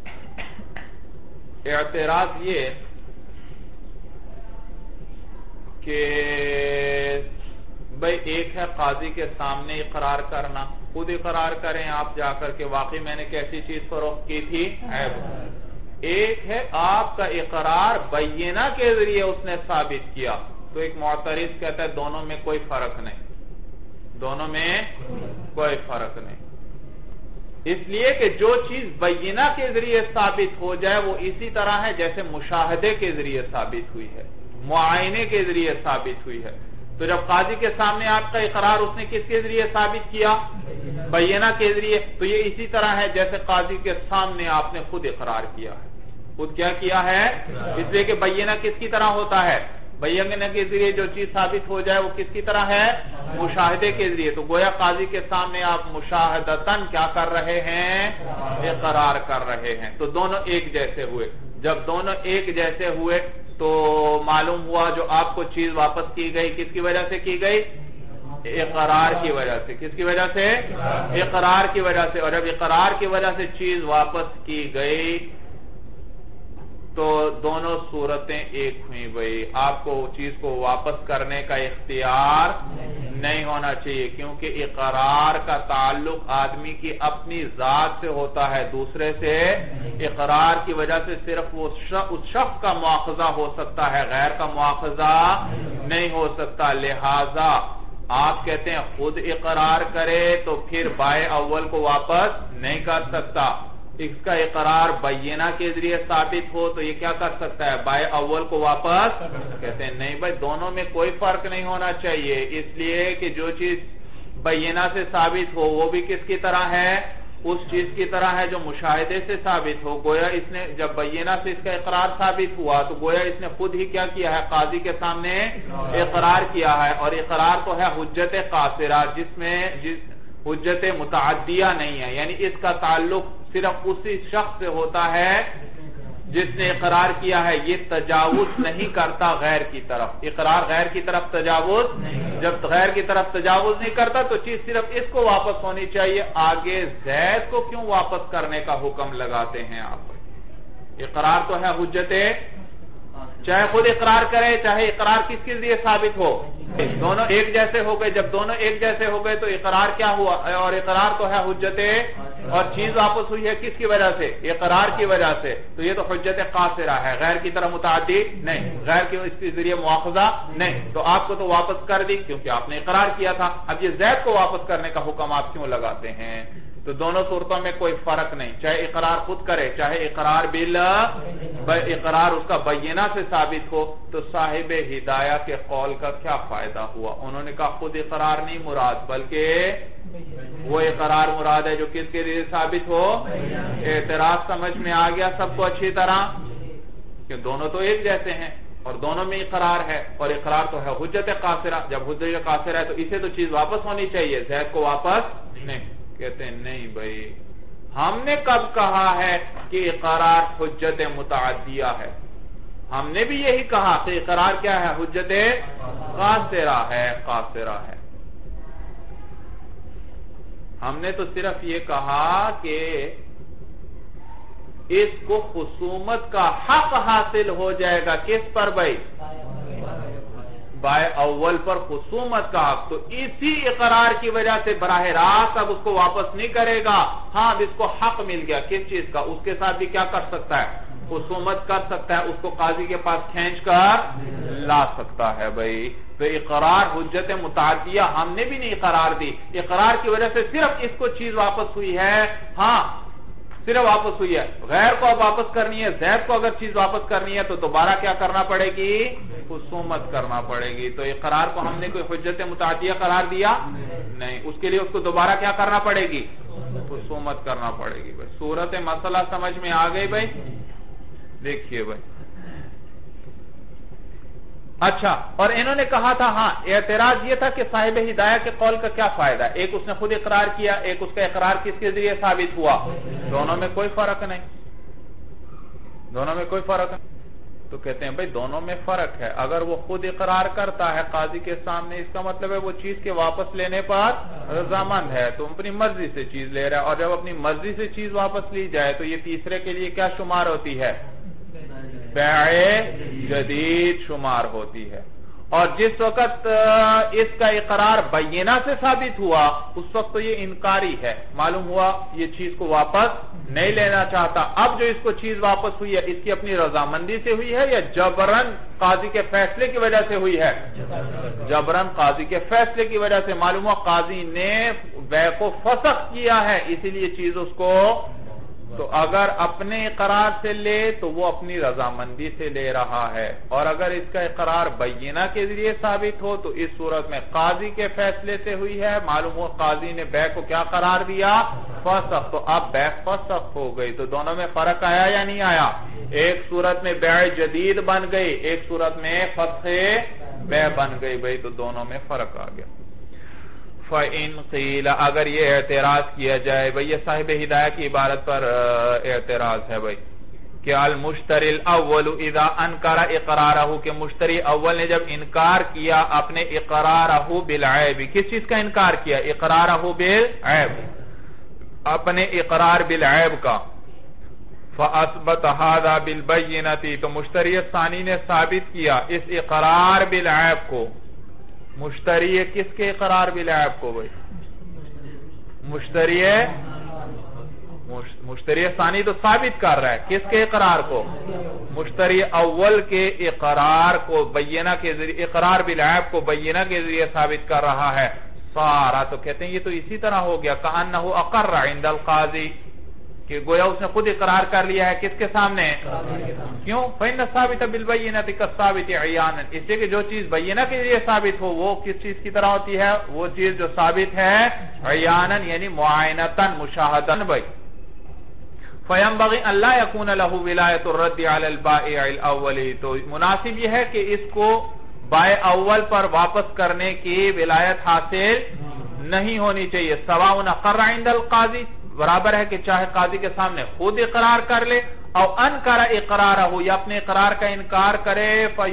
اعتراض یہ کہ بھئی ایک ہے قاضی کے سامنے اقرار کرنا، خود اقرار کریں آپ جا کر کے واقعی میں نے کیسی چیز فروخت کی تھی، عیب. ایک ہے آپ کا اقرار بینہ کے ذریعے اس نے ثابت کیا. تو ایک معترض کہتا ہے دونوں میں کوئی فرق نہیں، دونوں میں کوئی فرق نہیں، اس لیے کہ جو چیز بینہ کے ذریعے ثابت ہو جائے وہ اسی طرح ہے جیسے مشاہدے کے ذریعے ثابت ہوئی ہے، معائنے کے ذریعے ثابت ہوئی ہے. تو جب قاضی کے سامنے آپ کا اقرار اس نے کس کے ذریعے ثابت کیا؟ بینہ کے ذریعے. تو یہ اسی طرح ہے جیسے قاضی کے سامنے آپ نے خود اقرار کیا ہے. خود کیا کیا ہے؟ اس لیے کہ بینہ کس کی طرح ہوتا ہے؟ بینہ کے ذریعے جو چیز ثابت ہو جائے وہ کس کی طرح ہے؟ مشاہدے کے ذریعے. تو گویا قاضی کے سامنے آپ مشاہدتاً کیا کر رہے ہیں؟ اقرار کر رہے ہیں. تو دونوں ایک جیسے ہوئے. جب دونوں ایک جیسے ہوئے تو معلوم ہوا جو آپ کو چیز واپس کی گئی کس کی وجہ سے کی گئی؟ اقرار کی وجہ سے. کس کی وجہ سے؟ اقرار کی وجہ سے. اور جب اقرار کی وجہ سے چیز واپس کی گئی تو دونوں صورتیں ایک ہوئی بھئی. آپ کو چیز کو واپس کرنے کا اختیار نہیں ہونا چاہیے، کیونکہ اقرار کا تعلق آدمی کی اپنی ذات سے ہوتا ہے، دوسرے سے. اقرار کی وجہ سے صرف وہ اس شخص کا مواخذہ ہو سکتا ہے، غیر کا مواخذہ نہیں ہو سکتا. لہذا آپ کہتے ہیں خود اقرار کرے تو پھر بائع اول کو واپس نہیں کر سکتا. اس کا اقرار بینہ کے ذریعے ثابت ہو تو یہ کیا کر سکتا ہے؟ بائع اول کو واپس. کہتے ہیں نہیں بھائی، دونوں میں کوئی فرق نہیں ہونا چاہیے، اس لیے کہ جو چیز بینہ سے ثابت ہو وہ بھی کس کی طرح ہے؟ اس چیز کی طرح ہے جو مشاہدے سے ثابت ہو. گویا اس نے جب بینہ سے اس کا اقرار ثابت ہوا تو گویا اس نے خود ہی کیا کیا ہے؟ قاضی کے سامنے اقرار کیا ہے. اور اقرار تو ہے حجت قاصرہ، جس میں حجت متعدیہ نہیں ہے، یعنی اس کا تعلق صرف اسی شخص سے ہوتا ہے جس نے اقرار کیا ہے. یہ تجاوز نہیں کرتا غیر کی طرف. اقرار غیر کی طرف تجاوز، جب غیر کی طرف تجاوز نہیں کرتا تو چیز صرف اس کو واپس ہونی چاہیے. آگے زید کو کیوں واپس کرنے کا حکم لگاتے ہیں آپ؟ اقرار تو ہے حجت، چاہے خود اقرار کرے چاہے اقرار کس کے ذریعے ثابت ہو، دونوں ایک جیسے ہو گئے. جب دونوں ایک جیسے ہو گئے تو اقرار کیا ہوا؟ اور اقرار تو ہے حجت، اور چیز واپس ہوئی ہے کس کی وجہ سے؟ اقرار کی وجہ سے. تو یہ تو حجت قاصرہ ہے، غیر کی طرح متعدی نہیں، غیر کے اس کے ذریعے مواخذہ نہیں. تو آپ کو تو واپس کر دی کیونکہ آپ نے اقرار کیا تھا. اب یہ زید کو واپس کرنے کا حکم آپ کیوں لگاتے ہیں؟ تو دونوں صورتوں میں کوئی فرق نہیں، چاہے اقرار خود کرے چاہے اقرار اقرار اس کا بینہ سے ثابت ہو. تو صاحب ہدایہ کے قول کا کیا فائدہ ہوا؟ انہوں نے کہا خود اقرار نہیں مراد بلکہ وہ اقرار مراد ہے جو کس کے ذریعے ثابت ہو. اعتراض سمجھ میں آ گیا سب کو اچھی طرح کہ دونوں تو ایک جیسے ہیں اور دونوں میں اقرار ہے، اور اقرار تو ہے حجت قاصرہ. جب حجت قاصرہ ہے تو اسے تو چیز واپس ہونی چاہیے، زید کو واپس نہیں. کہتے ہیں نہیں بھائی، ہم نے کب کہا ہے کہ اقرار حجت متعدیہ ہے؟ ہم نے بھی یہی کہا کہ اقرار کیا ہے؟ حجت قاصرہ ہے، قاصرہ ہے. ہم نے تو صرف یہ کہا کہ اس کو خصومت کا حق حاصل ہو جائے گا. کس پر بھائی؟ بائع اول پر خصومت کا حق. تو اسی اقرار کی وجہ سے براہ راست اب اس کو واپس نہیں کرے گا. ہاں اب اس کو حق مل گیا. کس چیز کا؟ اس کے ساتھ بھی کیا کر سکتا ہے؟ خصومت کر سکتا ہے. اس کو قاضی کے پاس کھینچ کر لا سکتا ہے بھائی. تو اقرار حجت متعدیہ ہم نے بھی نہیں قرار دی. اقرار کی وجہ سے صرف اس کو چیز واپس ہوئی ہے. ہاں صرف واپس ہوئی ہے. غیر کو اب واپس کرنی ہے. زید کو اگر چیز واپس کرنی ہے تو دوبارہ کیا کرنا پڑے گی؟ خصومت کرنا پڑے گی. تو اقرار کو ہم نے کوئی حجت متعدیہ قرار دیا نہیں. اس کے لیے اس کو دوبارہ کیا کرنا پڑے گی؟ خصومت کرنا پڑے گی بھائی. صورت مسئلہ سمجھ میں آ گئی بھائی؟ دیکھیے بھائی. اچھا اور انہوں نے کہا تھا ہاں اعتراض یہ تھا کہ صاحب ہدایہ کے قول کا کیا فائدہ؟ ایک اس نے خود اقرار کیا, ایک اس کا اقرار کس کے ذریعے ثابت ہوا. دونوں میں کوئی فرق نہیں, دونوں میں کوئی فرق نہیں. تو کہتے ہیں بھائی دونوں میں فرق ہے. اگر وہ خود اقرار کرتا ہے قاضی کے سامنے, اس کا مطلب ہے وہ چیز کے واپس لینے پر رضامند ہے, تو اپنی مرضی سے چیز لے رہا ہے. اور جب اپنی مرضی سے چیز واپس لی جائے تو یہ تیسرے کے لیے کیا شمار ہوتی ہے؟ بیع جدید شمار ہوتی ہے. اور جس وقت اس کا اقرار بینہ سے ثابت ہوا اس وقت تو یہ انکاری ہے. معلوم ہوا یہ چیز کو واپس نہیں لینا چاہتا. اب جو اس کو چیز واپس ہوئی ہے اس کی اپنی رضامندی سے ہوئی ہے یا جبرن قاضی کے فیصلے کی وجہ سے ہوئی ہے؟ جبرن قاضی کے فیصلے کی وجہ سے. معلوم ہوا قاضی نے بیع کو فسخ کیا ہے, اسی لیے چیز اس کو. تو اگر اپنے اقرار سے لے تو وہ اپنی رضامندی سے لے رہا ہے, اور اگر اس کا اقرار بینہ کے ذریعے ثابت ہو تو اس صورت میں قاضی کے فیصلے سے ہوئی ہے. معلوم ہو قاضی نے بیع کو کیا قرار دیا؟ فسخ. تو اب بیع فسخ ہو گئی. تو دونوں میں فرق آیا یا نہیں آیا؟ ایک صورت میں بیع جدید بن گئی, ایک صورت میں فسخ بیع بن گئی بھائی. تو دونوں میں فرق آ گیا. فَإِن قِيلَ اگر یہ اعتراض کیا جائے بھئی, یہ صاحب ہدایہ کی عبارت پر اعتراض ہے بھئی, کہ المشتری الاول اذا انکر اقرارہ, کہ مشتری اول نے جب انکار کیا اپنے اقرارہ بالعیب. کس چیز کا انکار کیا؟ اقرارہ بالعیب, اپنے اقرار بالعیب کا. فَأَثْبَتَ هَذَا بِالْبَيِّنَةِ, تو مشتری ثانی نے ثابت کیا اس اقرار بالعیب کو. مشتری کس کے اقرار بالعیب کو بھئی؟ مشتری ثانی تو ثابت کر رہا ہے کس کے اقرار کو؟ مشتری اول کے اقرار کو بینہ کے ذریعے, اقرار بالعیب کو بینہ کے ذریعے ثابت کر رہا ہے. سارا تو کہتے ہیں یہ تو اسی طرح ہو گیا کأنہ اقر عند القاضی, کہ گویا اس نے خود اقرار کر لیا ہے کس کے سامنے؟ کیوں؟ فَإِنَّ الثَّابِتَ بِالْبَيِّنَةِ كَالثَّابِتِ عِيَانًا, اس لیے کہ جو چیز بینہ کے ذریعے ثابت ہو وہ کس چیز کی طرح ہوتی ہے؟ وہ چیز جو ثابت ہے عیانًا یعنی معائنتاً مشاہداً بھائی. فَيَنْبَغِي أَنْ لَا يَكُونَ لَهُ وِلَایَةُ الرَّدِّ عَلَى الْبَائِعِ الْأَوَّلِ, تو مناسب یہ ہے کہ اس کو بائع اول پر واپس کرنے کی ولایت حاصل نہیں ہونی چاہیے. سواء اقر عند القاضی, برابر ہے کہ چاہے قاضی کے سامنے خود اقرار کر لے, او انکر اقرارہ, یا اپنے اقرار کا انکار کرے,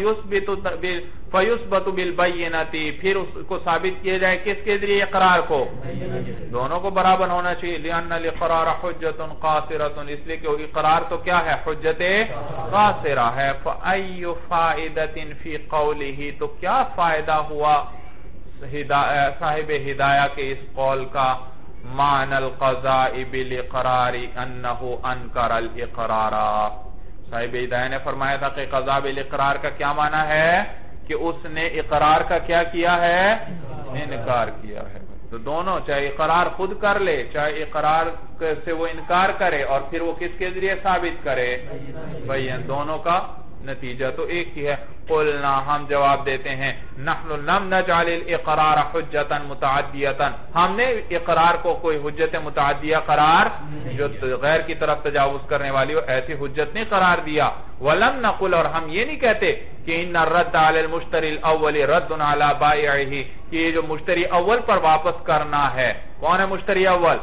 فیثبت بالبینۃ, پھر اس کو ثابت کیا جائے کس کے ذریعے؟ اقرار کو. دونوں کو برابر ہونا چاہیے. لأن الاقرار حجت قاصرۃ, اس لیے کہ اقرار تو کیا ہے؟ حجت قاصرہ ہے. فأی فائدۃ فی قولہ, تو کیا فائدہ ہوا صاحب ہدایہ کے اس قول کا؟ معنی القضاء بالاقرار انہو انکر الاقرار, صاحب ہدایہ نے فرمایا تھا کہ قضاء بالاقرار کا کیا معنی ہے؟ کہ اس نے اقرار کا کیا کیا ہے؟ انکار کیا ہے. تو دونوں, چاہے اقرار خود کر لے چاہے اقرار سے وہ انکار کرے, اور پھر وہ کس کے ذریعے ثابت کرے؟ بین. دونوں کا نتیجہ تو ایک ہی ہے. قلنا, ہم جواب دیتے ہیں, نحن لم نجعل الاقرار حجتا متعدیتا, ہم نے اقرار کو کوئی حجت متعدیہ قرار, جو غیر کی طرف تجاوز کرنے والی ہو, ایسی حجت نہیں قرار دیا. ولم نقل, اور ہم یہ نہیں کہتے کہ ان الرد علی المشتری الاول رد علی بائعہ, کہ یہ جو مشتری اول پر واپس کرنا ہے, کون ہے مشتری اول؟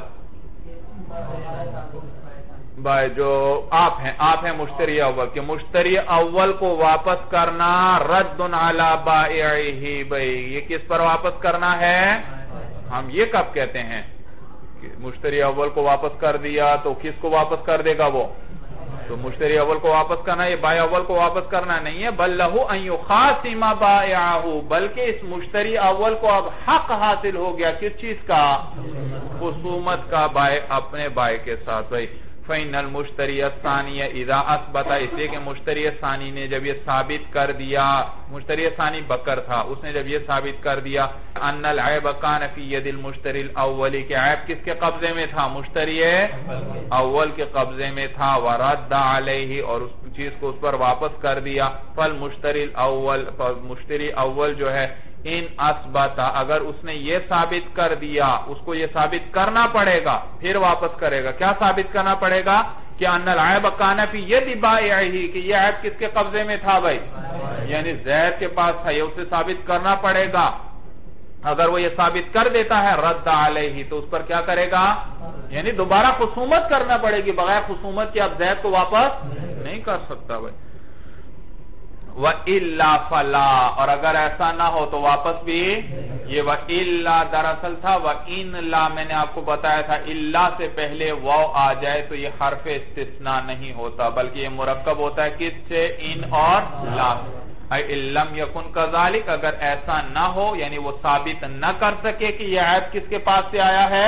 بھائی جو آپ ہیں مشتری اول, کہ مشتری اول کو واپس کرنا رد علی بائعہ, بھائی یہ کس پر واپس کرنا ہے؟ ہم یہ کب کہتے ہیں کہ مشتری اول کو واپس کر دیا تو کس کو واپس کر دے گا وہ؟ تو مشتری اول کو واپس کرنا، یہ بائع اول کو واپس کرنا نہیں ہے، بل لہو ان یخاصم بائعہ، بلکہ اس مشتری اول کو اب حق حاصل ہو گیا کس چیز کا؟ خصومت کا اپنے بائع کے ساتھ. بھائی فَإِنَّ الْمُشْتَرِيَ الثَّانِيَ اِذَا أَثْبَتَ، اس لیے کہ مشتری ثانی نے جب یہ ثابت کر دیا، مشتری ثانی بکر تھا، اس نے جب یہ ثابت کر دیا أَنَّ الْعَيْبَ كَانَ فِي يَدِ الْمُشْتَرِ الْأَوَّلِ، کہ عیب کس کے قبضے میں تھا؟ مشتری اول کے قبضے میں تھا. وَرَدَّ عَلَيْهِ، اور اس چیز کو اس پر واپس کر دیا. فَالْمُشْتَرِ الْأَوَّلِ، مشتری اول جو ہے ان اثبت، اگر اس نے یہ ثابت کر دیا، اس کو یہ ثابت کرنا پڑے گا پھر واپس کرے گا. کیا ثابت کرنا پڑے گا؟ کہ ان العیب کان فی ید بائعہ، کہ یہ عیب کس کے قبضے میں تھا بھائی؟ یعنی زید کے پاس تھا، یہ اسے ثابت کرنا پڑے گا. اگر وہ یہ ثابت کر دیتا ہے رد علیہ، تو اس پر کیا کرے گا؟ یعنی دوبارہ خصومت کرنا پڑے گی، بغیر خصومت کے اب زید کو واپس نہیں کر سکتا بھائی. وَإِلَّا فَلَا، اور اگر ایسا نہ ہو تو واپس بھی یہ وَإِلَّا دراصل تھا وَإِن لا، میں نے آپ کو بتایا تھا الا سے پہلے واو آ جائے تو یہ حرف استثناء نہیں ہوتا، بلکہ یہ مرکب ہوتا ہے کس سے؟ ان اور لا. اِن لَمْ يَكُنْ كَذَلِكَ، اگر ایسا نہ ہو یعنی وہ ثابت نہ کر سکے کہ یہ عیب کس کے پاس سے آیا ہے؟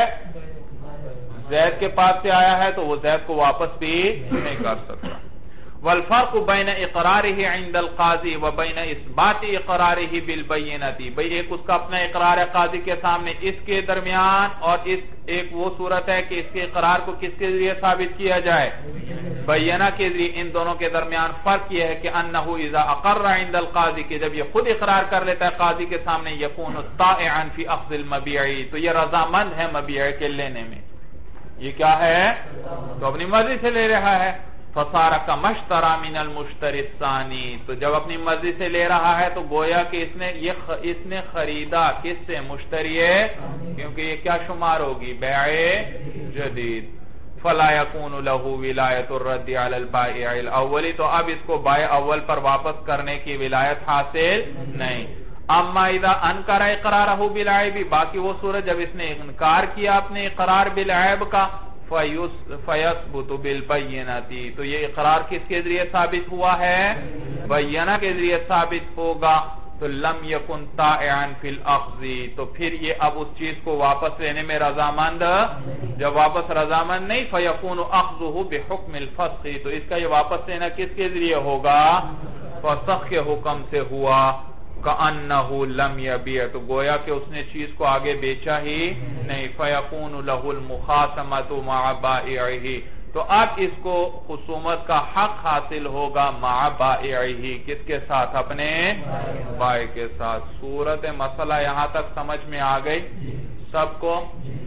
زید کے پاس سے آیا ہے، تو وہ زید کو واپس بھی نہیں کر سکتا. والفرق بین اقرارہ عند القاضی و بین اثبات اقرارہ بالبینۃ، بھئی ایک اس کا اپنا اقرار ہے قاضی کے سامنے، اس کے درمیان، اور ایک وہ صورت ہے کہ اس کے اقرار کو کس کے ذریعے ثابت کیا جائے؟ بینہ کے ذریعے. ان دونوں کے درمیان فرق یہ ہے کہ انہ اذا اقر عند القاضی، کہ جب یہ خود اقرار کر لیتا ہے قاضی کے سامنے، یکون طائعا فی اخذ المبیع، تو یہ رضامند ہے مبیع کے لینے میں. یہ کیا ہے؟ تو اپنی مرضی سے لے رہا ہے. فصار کما اشتری من المشتری الثانی، تو جب اپنی مرضی سے لے رہا ہے تو گویا کہ اس نے خریدا کس سے؟ مشتری، کیونکہ یہ کیا شمار ہوگی؟ بیع جدید. فلا يكون له ولایت الرد علی البائع الاول، تو اب اس کو بائع اول پر واپس کرنے کی ولایت حاصل نہیں. اما اذا انکر اقرارہ بالعیب، باقی وہ صورت جب اس نے انکار کیا اپنے اقرار بالعیب کا، فَيَثْبُتُ بِالْبَيِّنَةِ، تو یہ اقرار کس کے ذریعے ثابت ہوا ہے؟ بینہ کے ذریعے ثابت ہوگا. تو لم یکن طائعا فی الاخذ، تو پھر یہ اب اس چیز کو واپس لینے میں رضامند، جب واپس رضامند نہیں، فَيَكُونُ أَخْذُهُ بِحُكْمِ الْفَسْخِ، تو اس کا یہ واپس لینا کس کے ذریعے ہوگا؟ فسخ کے حکم سے ہوا. كَأَنَّهُ لَمْ يَبِيعْ، تو گویا کہ اس نے چیز کو آگے بیچا ہی نہیں. فَيَكُونُ لَهُ الْمُخَاصَمَةُ مَعَ بَائِعِهِ، تو اب اس کو خصومت کا حق حاصل ہوگا مع بائعہ، کس کے ساتھ؟ اپنے بائع کے ساتھ. صورت مسئلہ یہاں تک سمجھ میں آ گئی سب کو؟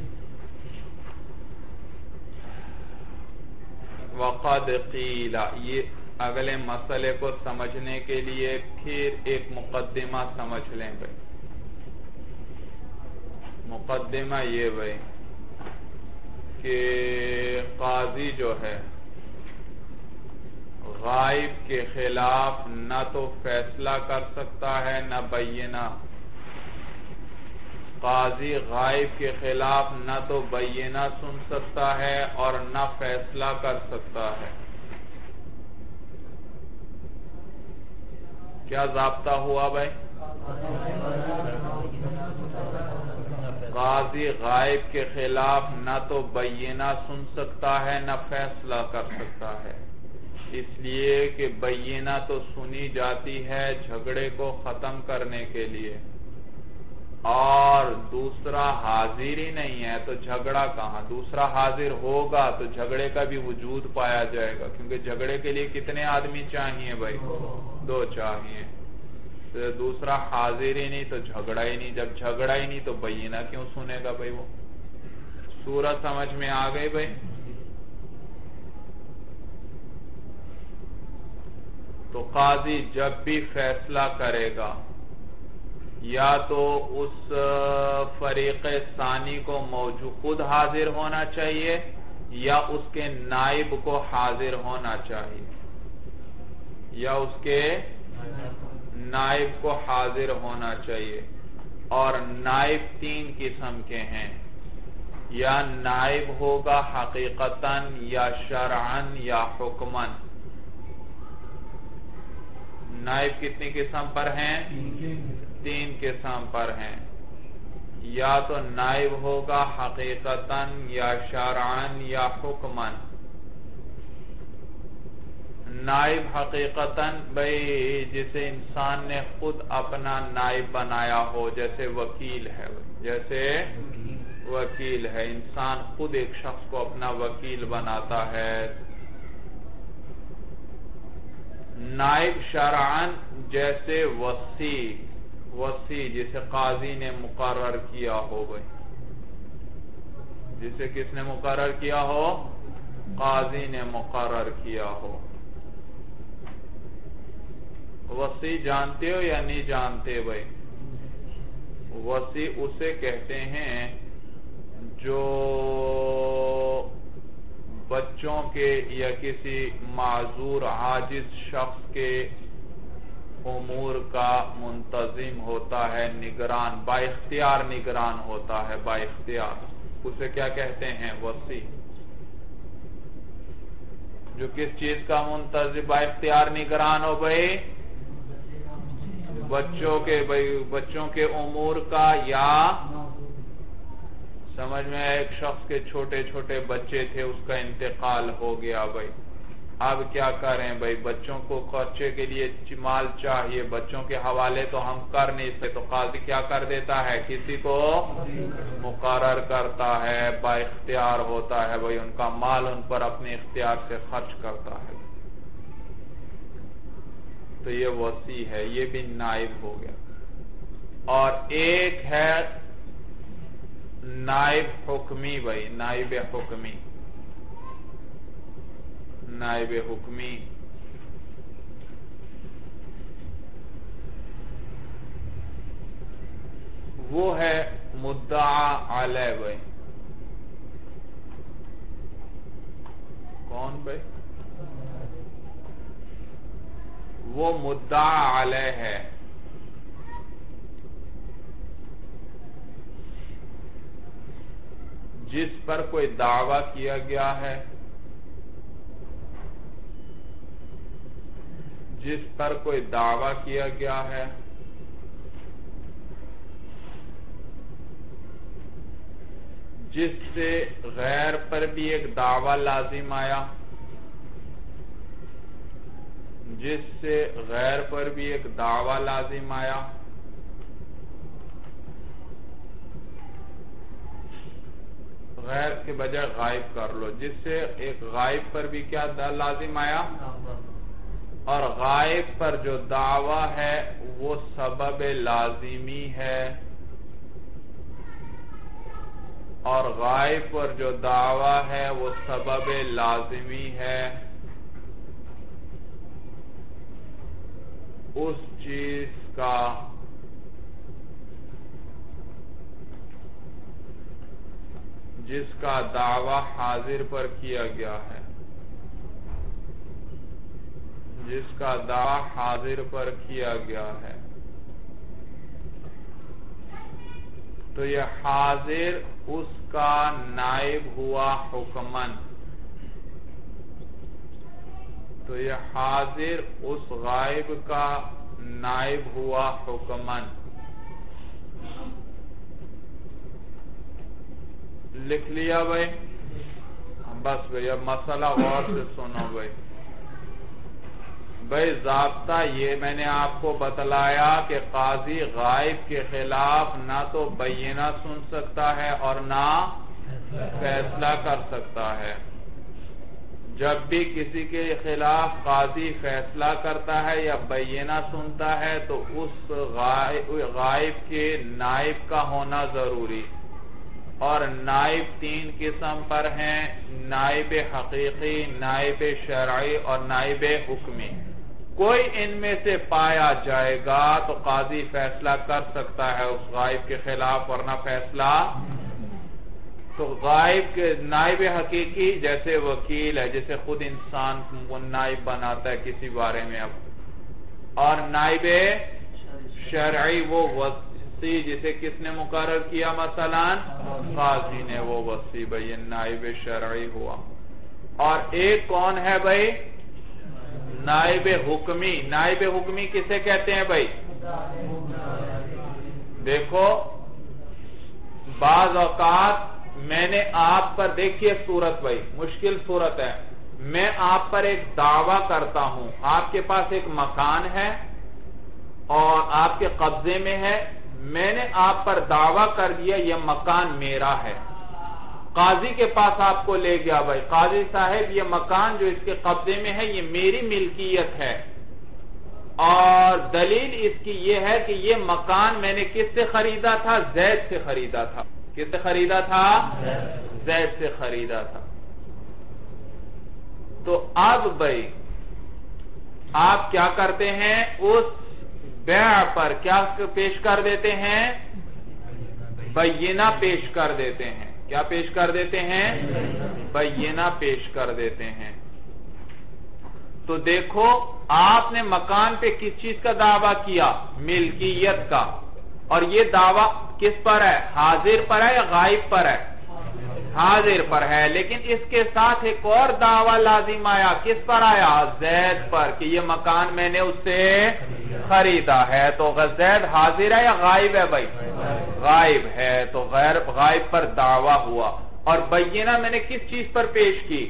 وقد قیل، یہ اگلے مسئلے کو سمجھنے کے لیے پھر ایک مقدمہ سمجھ لیں بھائی. مقدمہ یہ بھائی کہ قاضی جو ہے غائب کے خلاف نہ تو فیصلہ کر سکتا ہے نہ بینہ. قاضی غائب کے خلاف نہ تو بینہ سن سکتا ہے اور نہ فیصلہ کر سکتا ہے. کیا ضابطہ ہوا بھائی؟ قاضی غائب کے خلاف نہ تو بینہ سن سکتا ہے نہ فیصلہ کر سکتا ہے، اس لیے کہ بینہ تو سنی جاتی ہے جھگڑے کو ختم کرنے کے لیے، اور دوسرا حاضر ہی نہیں ہے تو جھگڑا کہاں؟ دوسرا حاضر ہوگا تو جھگڑے کا بھی وجود پایا جائے گا، کیونکہ جھگڑے کے لیے کتنے آدمی چاہیے بھائی؟ دو چاہیے. تو دوسرا حاضر ہی نہیں تو جھگڑا ہی نہیں، جب جھگڑا ہی نہیں تو بینہ کیوں سنے گا بھائی؟ وہ صورت سمجھ میں آ گئی بھائی؟ تو قاضی جب بھی فیصلہ کرے گا یا تو اس فریق ثانی کو موجود خود حاضر ہونا چاہیے یا اس کے نائب کو حاضر ہونا چاہیے، یا اس کے نائب کو حاضر ہونا چاہیے. اور نائب تین قسم کے ہیں. یا نائب ہوگا حقیقتاً یا شرعاً یا حکماً. نائب کتنی قسم پر ہیں؟ 3 قسم پر ہیں. یا تو نائب ہوگا حقیقتاً یا شرعاً یا حکماً. نائب حقیقتاً بھئی جسے انسان نے خود اپنا نائب بنایا ہو، جیسے وکیل ہے. جیسے وکیل ہے، انسان خود ایک شخص کو اپنا وکیل بناتا ہے. نائب شرعاً جیسے وصی جسے قاضی نے مقرر کیا ہو. بھئی جسے کس نے مقرر کیا ہو؟ قاضی نے مقرر کیا ہو. وصی جانتے ہو یا نہیں جانتے؟ بھئی وصی اسے کہتے ہیں جو بچوں کے یا کسی معذور عاجز شخص کے امور کا منتظم ہوتا ہے، نگران، با اختیار نگران ہوتا ہے. با اختیار اسے کیا کہتے ہیں؟ وصی. جو کس چیز کا منتظم با اختیار نگران ہو؟ بھئی بچوں کے امور کا، یا سمجھ میں ایک شخص کے چھوٹے چھوٹے بچے تھے، اس کا انتقال ہو گیا. بھئی اب کیا کریں؟ بھئی بچوں کو خرچے کے لیے مال چاہیے، بچوں کے حوالے تو ہم کر نہیں سکتے، تو قاضی کیا کر دیتا ہے؟ کسی کو مقرر کرتا ہے، با اختیار ہوتا ہے. بھئی ان کا مال ان پر اپنے اختیار سے خرچ کرتا ہے. تو یہ وصی ہے، یہ بھی نائب ہو گیا. اور ایک ہے نائب حکمی. بھئی نائب حکمی، نائب حکمی وہ ہے مدعا علیہ. بھئی کون؟ بھئی وہ مدعا علیہ ہے. جس پر کوئی دعویٰ کیا گیا ہے، جس پر کوئی دعویٰ کیا گیا ہے، جس سے غیر پر بھی ایک دعویٰ لازم آیا، جس سے غیر پر بھی ایک دعویٰ لازم آیا، غیر کے بجائے غائب کر لو، جس سے ایک غائب پر بھی کیا لازم آیا، اور غائب پر جو دعویٰ ہے وہ سبب لازمی ہے، اور غائب پر جو دعویٰ ہے وہ سبب لازمی ہے. اس چیز کا جس کا دعویٰ حاضر پر کیا گیا ہے، جس کا دعویٰ حاضر پر کیا گیا ہے، تو یہ حاضر اس کا نائب ہوا حکماً. تو یہ حاضر اس غائب کا نائب ہوا حکماً. لکھ لیا بھائی؟ بس بھائی اب مسئلہ غور سے سنو بھائی. بھائی ضابطہ یہ میں نے آپ کو بتلایا کہ قاضی غائب کے خلاف نہ تو بینہ سن سکتا ہے اور نہ فیصلہ کر سکتا ہے. جب بھی کسی کے خلاف قاضی فیصلہ کرتا ہے یا بینہ سنتا ہے تو اس غائب کے نائب کا ہونا ضروری. اور نائب 3 قسم پر ہیں: نائب حقیقی، نائب شرعی اور نائب حکمی. کوئی ان میں سے پایا جائے گا تو قاضی فیصلہ کر سکتا ہے اس غائب کے خلاف، ورنہ فیصلہ. تو غائب کے نائب حقیقی جیسے وکیل ہے، جیسے خود انسان نائب بناتا ہے کسی بارے میں. اب اور نائب شرعی وہ وصی جسے کس نے مقرر کیا؟ مثلا قاضی نے، وہ وصی بھئی نائب شرعی ہوا. اور ایک کون ہے بھئی؟ نائب حکمی. نائب حکمی کسے کہتے ہیں بھئی؟ دیکھو بعض اوقات میں نے آپ پر، دیکھیے صورت بھئی مشکل صورت ہے، میں آپ پر ایک دعویٰ کرتا ہوں، آپ کے پاس ایک مکان ہے اور آپ کے قبضے میں ہے، میں نے آپ پر دعویٰ کر دیا یہ مکان میرا ہے. قاضی کے پاس آپ کو لے گیا بھائی، قاضی صاحب یہ مکان جو اس کے قبضے میں ہے یہ میری ملکیت ہے، اور دلیل اس کی یہ ہے کہ یہ مکان میں نے کس سے خریدا تھا؟ زید سے خریدا تھا. کس سے خریدا تھا؟ زید سے خریدا تھا. تو اب بھائی آپ کیا کرتے ہیں؟ اس بیع پر کیا پیش کر دیتے ہیں؟ بینہ پیش کر دیتے ہیں. کیا پیش کر دیتے ہیں؟ بینہ پیش کر دیتے ہیں. تو دیکھو آپ نے مکان پہ کس چیز کا دعویٰ کیا؟ ملکیت کا. اور یہ دعویٰ کس پر ہے؟ حاضر پر ہے یا غائب پر ہے؟ حاضر پر ہے. لیکن اس کے ساتھ ایک اور دعویٰ لازم آیا. کس پر آیا؟ زید پر، کہ یہ مکان میں نے اس سے خریدا ہے. تو زید حاضر ہے یا غائب ہے بھائی؟ غائب ہے. تو غائب پر دعویٰ ہوا. اور بینہ میں نے کس چیز پر پیش کی؟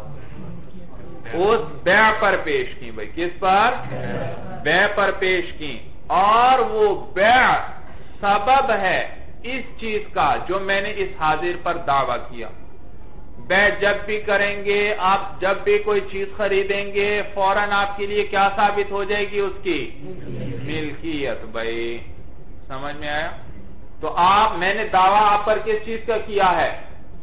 اس بیع پر پیش کی بھائی. کس پر؟ بیع پر پیش کی. اور وہ بیع سبب ہے اس چیز کا جو میں نے اس حاضر پر دعویٰ کیا. بیع جب بھی کریں گے آپ، جب بھی کوئی چیز خریدیں گے، فوراً آپ کے لیے کیا ثابت ہو جائے گی؟ اس کی ملکیت بھائی. سمجھ میں آیا؟ تو میں نے دعویٰ آپ پر کس چیز کا کیا ہے؟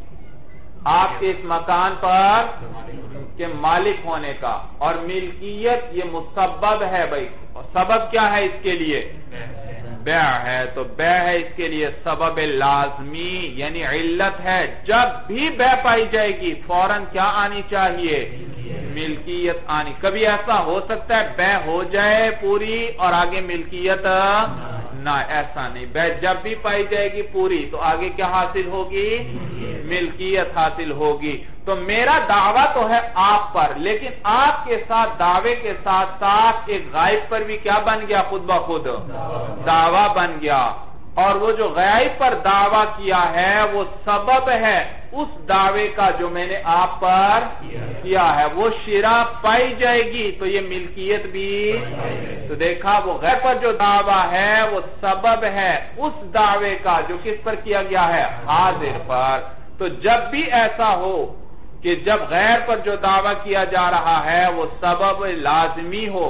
آپ کے اس مکان پر کے مالک ہونے کا. اور ملکیت یہ مسبب ہے بھائی. اور سبب کیا ہے اس کے لیے؟ بیع ہے. تو بیع ہے اس کے لیے سبب لازمی، یعنی علت ہے. جب بھی بیع پائی جائے گی فوراً کیا آنی چاہیے؟ ملکیت آنی. کبھی ایسا ہو سکتا ہے بیع ہو جائے پوری اور آگے ملکیت نہ، ایسا نہیں. بیع جب بھی پائی جائے گی پوری تو آگے کیا حاصل ہوگی؟ ملکیت حاصل ہوگی. تو میرا دعویٰ تو ہے آپ پر، لیکن آپ کے ساتھ دعوے کے ساتھ ساتھ ایک غائب پر بھی کیا بن گیا؟ خود بخود دعویٰ بن گیا. اور وہ جو غائب پر دعویٰ کیا ہے وہ سبب ہے اس دعوے کا جو میں نے آپ پر کیا ہے. وہ شرح پائی جائے گی تو یہ ملکیت بھی. تو دیکھا وہ غیر پر جو دعویٰ ہے وہ سبب ہے اس دعوے کا جو کس پر کیا گیا ہے؟ حاضر پر. تو جب بھی ایسا ہو کہ جب غیر پر جو دعویٰ کیا جا رہا ہے وہ سبب لازمی ہو،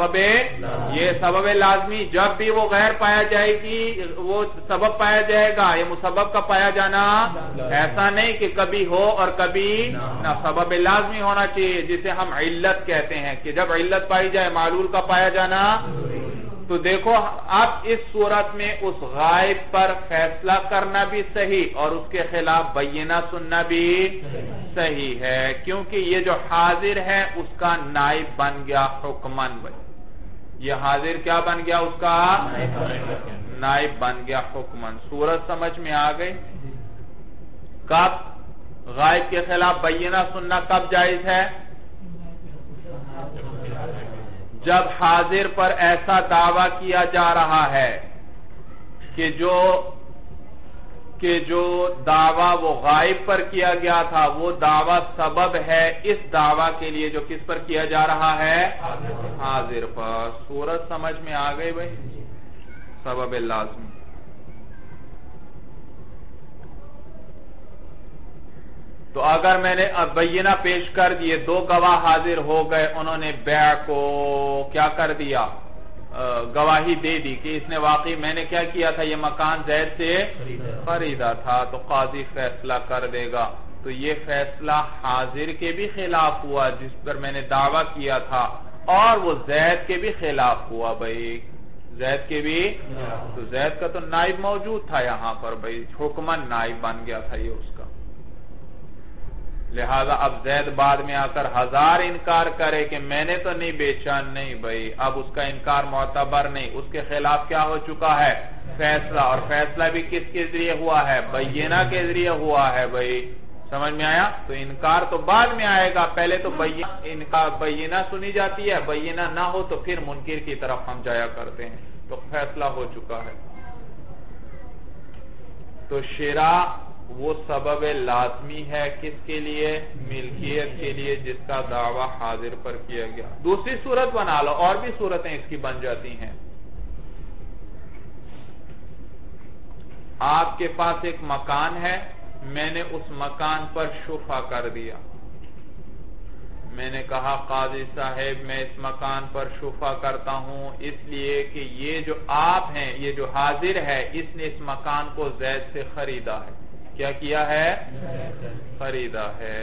یہ سبب لازمی جب بھی وہ غیر پایا جائے گی وہ سبب پایا جائے گا. یہ مسبب کا پایا جانا ایسا نہیں کہ کبھی ہو اور کبھی نہ. سبب لازمی ہونا چاہیے جسے ہم علت کہتے ہیں، کہ جب علت پائی جائے معلول کا پایا جانا. تو دیکھو اب اس صورت میں اس غائب پر فیصلہ کرنا بھی صحیح اور اس کے خلاف بینہ سننا بھی صحیح ہے، کیونکہ یہ جو حاضر ہے اس کا نائب بن گیا حکمن. یہ حاضر کیا بن گیا؟ اس کا نائب بن گیا حکمن. صورت سمجھ میں آ گئی؟ کب غائب کے خلاف بینہ سننا کب جائز ہے؟ جب حاضر پر ایسا دعویٰ کیا جا رہا ہے کہ جو دعویٰ وہ غائب پر کیا گیا تھا وہ دعویٰ سبب ہے اس دعویٰ کے لیے جو کس پر کیا جا رہا ہے؟ حاضر پر. صورت سمجھ میں آ گئی بھائی؟ سبب لازمی. تو اگر میں نے بینہ پیش کر دیے، دو گواہ حاضر ہو گئے، انہوں نے بیع کو کیا کر دیا؟ گواہی دے دی کہ اس نے واقعی میں نے کیا کیا تھا؟ یہ مکان زید سے خریدا تھا. تو قاضی فیصلہ کر دے گا. تو یہ فیصلہ حاضر کے بھی خلاف ہوا جس پر میں نے دعویٰ کیا تھا، اور وہ زید کے بھی خلاف ہوا بھائی. زید کے بھی. تو زید کا تو نائب موجود تھا یہاں پر بھائی، حکمن نائب بن گیا تھا یہ اس کا. لہذا اب زید بعد میں آ کر 1000 انکار کرے کہ میں نے تو نہیں بیچا، نہیں بھائی، اب اس کا انکار معتبر نہیں، اس کے خلاف کیا ہو چکا ہے؟ فیصلہ، اور فیصلہ بھی کس کے ذریعے ہوا ہے؟ بینہ کے ذریعے ہوا ہے بھائی، سمجھ میں آیا؟ تو انکار تو بعد میں آئے گا، پہلے تو بینہ سنی جاتی ہے، بینہ نہ ہو تو پھر منکر کی طرف ہم جایا کرتے ہیں، تو فیصلہ ہو چکا ہے۔ تو شراء وہ سبب لازمی ہے کس کے لیے؟ ملکیت کے لیے، جس کا دعویٰ حاضر پر کیا گیا۔ دوسری صورت بنا لو، اور بھی صورتیں اس کی بن جاتی ہیں۔ آپ کے پاس ایک مکان ہے، میں نے اس مکان پر شفع کر دیا، میں نے کہا قاضی صاحب میں اس مکان پر شفع کرتا ہوں اس لیے کہ یہ جو آپ ہیں، یہ جو حاضر ہے، اس نے اس مکان کو زید سے خریدا ہے۔ کیا کیا ہے؟ خریدا ہے۔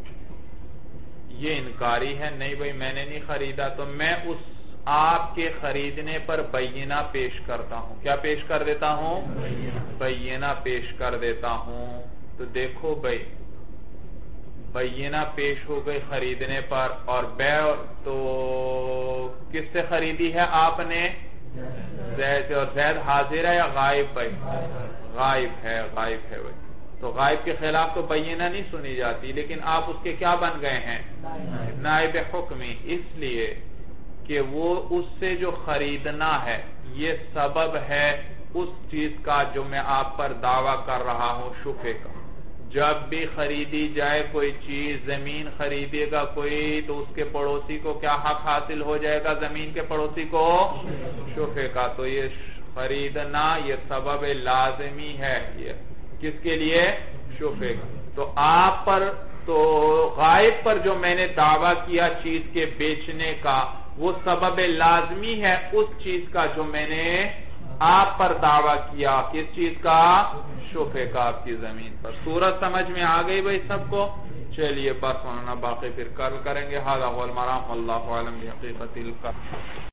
یہ انکاری ہے، نہیں بھئی میں نے نہیں خریدا، تو میں اس آپ کے خریدنے پر بینہ پیش کرتا ہوں۔ کیا پیش کر دیتا ہوں؟ بینہ پیش کر دیتا ہوں۔ تو دیکھو بھئی، بینہ پیش ہو گئی خریدنے پر، اور بیع تو کس سے خریدی ہے آپ نے؟ زید، اور زید حاضر ہے یا غائب بھئی؟ غائب ہے، غائب ہے بھئی۔ تو غائب کے خلاف تو بینہ نہیں سنی جاتی، لیکن آپ اس کے کیا بن گئے ہیں؟ نائب حکمی، اس لیے کہ وہ اس سے جو خریدنا ہے یہ سبب ہے اس چیز کا جو میں آپ پر دعویٰ کر رہا ہوں، شفع کا۔ جب بھی خریدی جائے کوئی چیز، زمین خریدے گا کوئی، تو اس کے پڑوسی کو کیا حق حاصل ہو جائے گا؟ زمین کے پڑوسی کو شفع کا۔ تو یہ خریدنا یہ سبب لازمی ہے، یہ کس کے لیے؟ شفع کا۔ تو آپ پر، تو غائب پر جو میں نے دعویٰ کیا چیز کے بیچنے کا، وہ سبب لازمی ہے اس چیز کا جو میں نے آپ پر دعویٰ کیا، کس چیز کا؟ شفع کا، آپ کی زمین پر۔ صورت سمجھ میں آ گئی بھئی سب کو؟ چلیے بس ہونا، باقی پھر کل کریں گے۔ ھذا هو المرام، واللہ اعلم بحقیقت القدر۔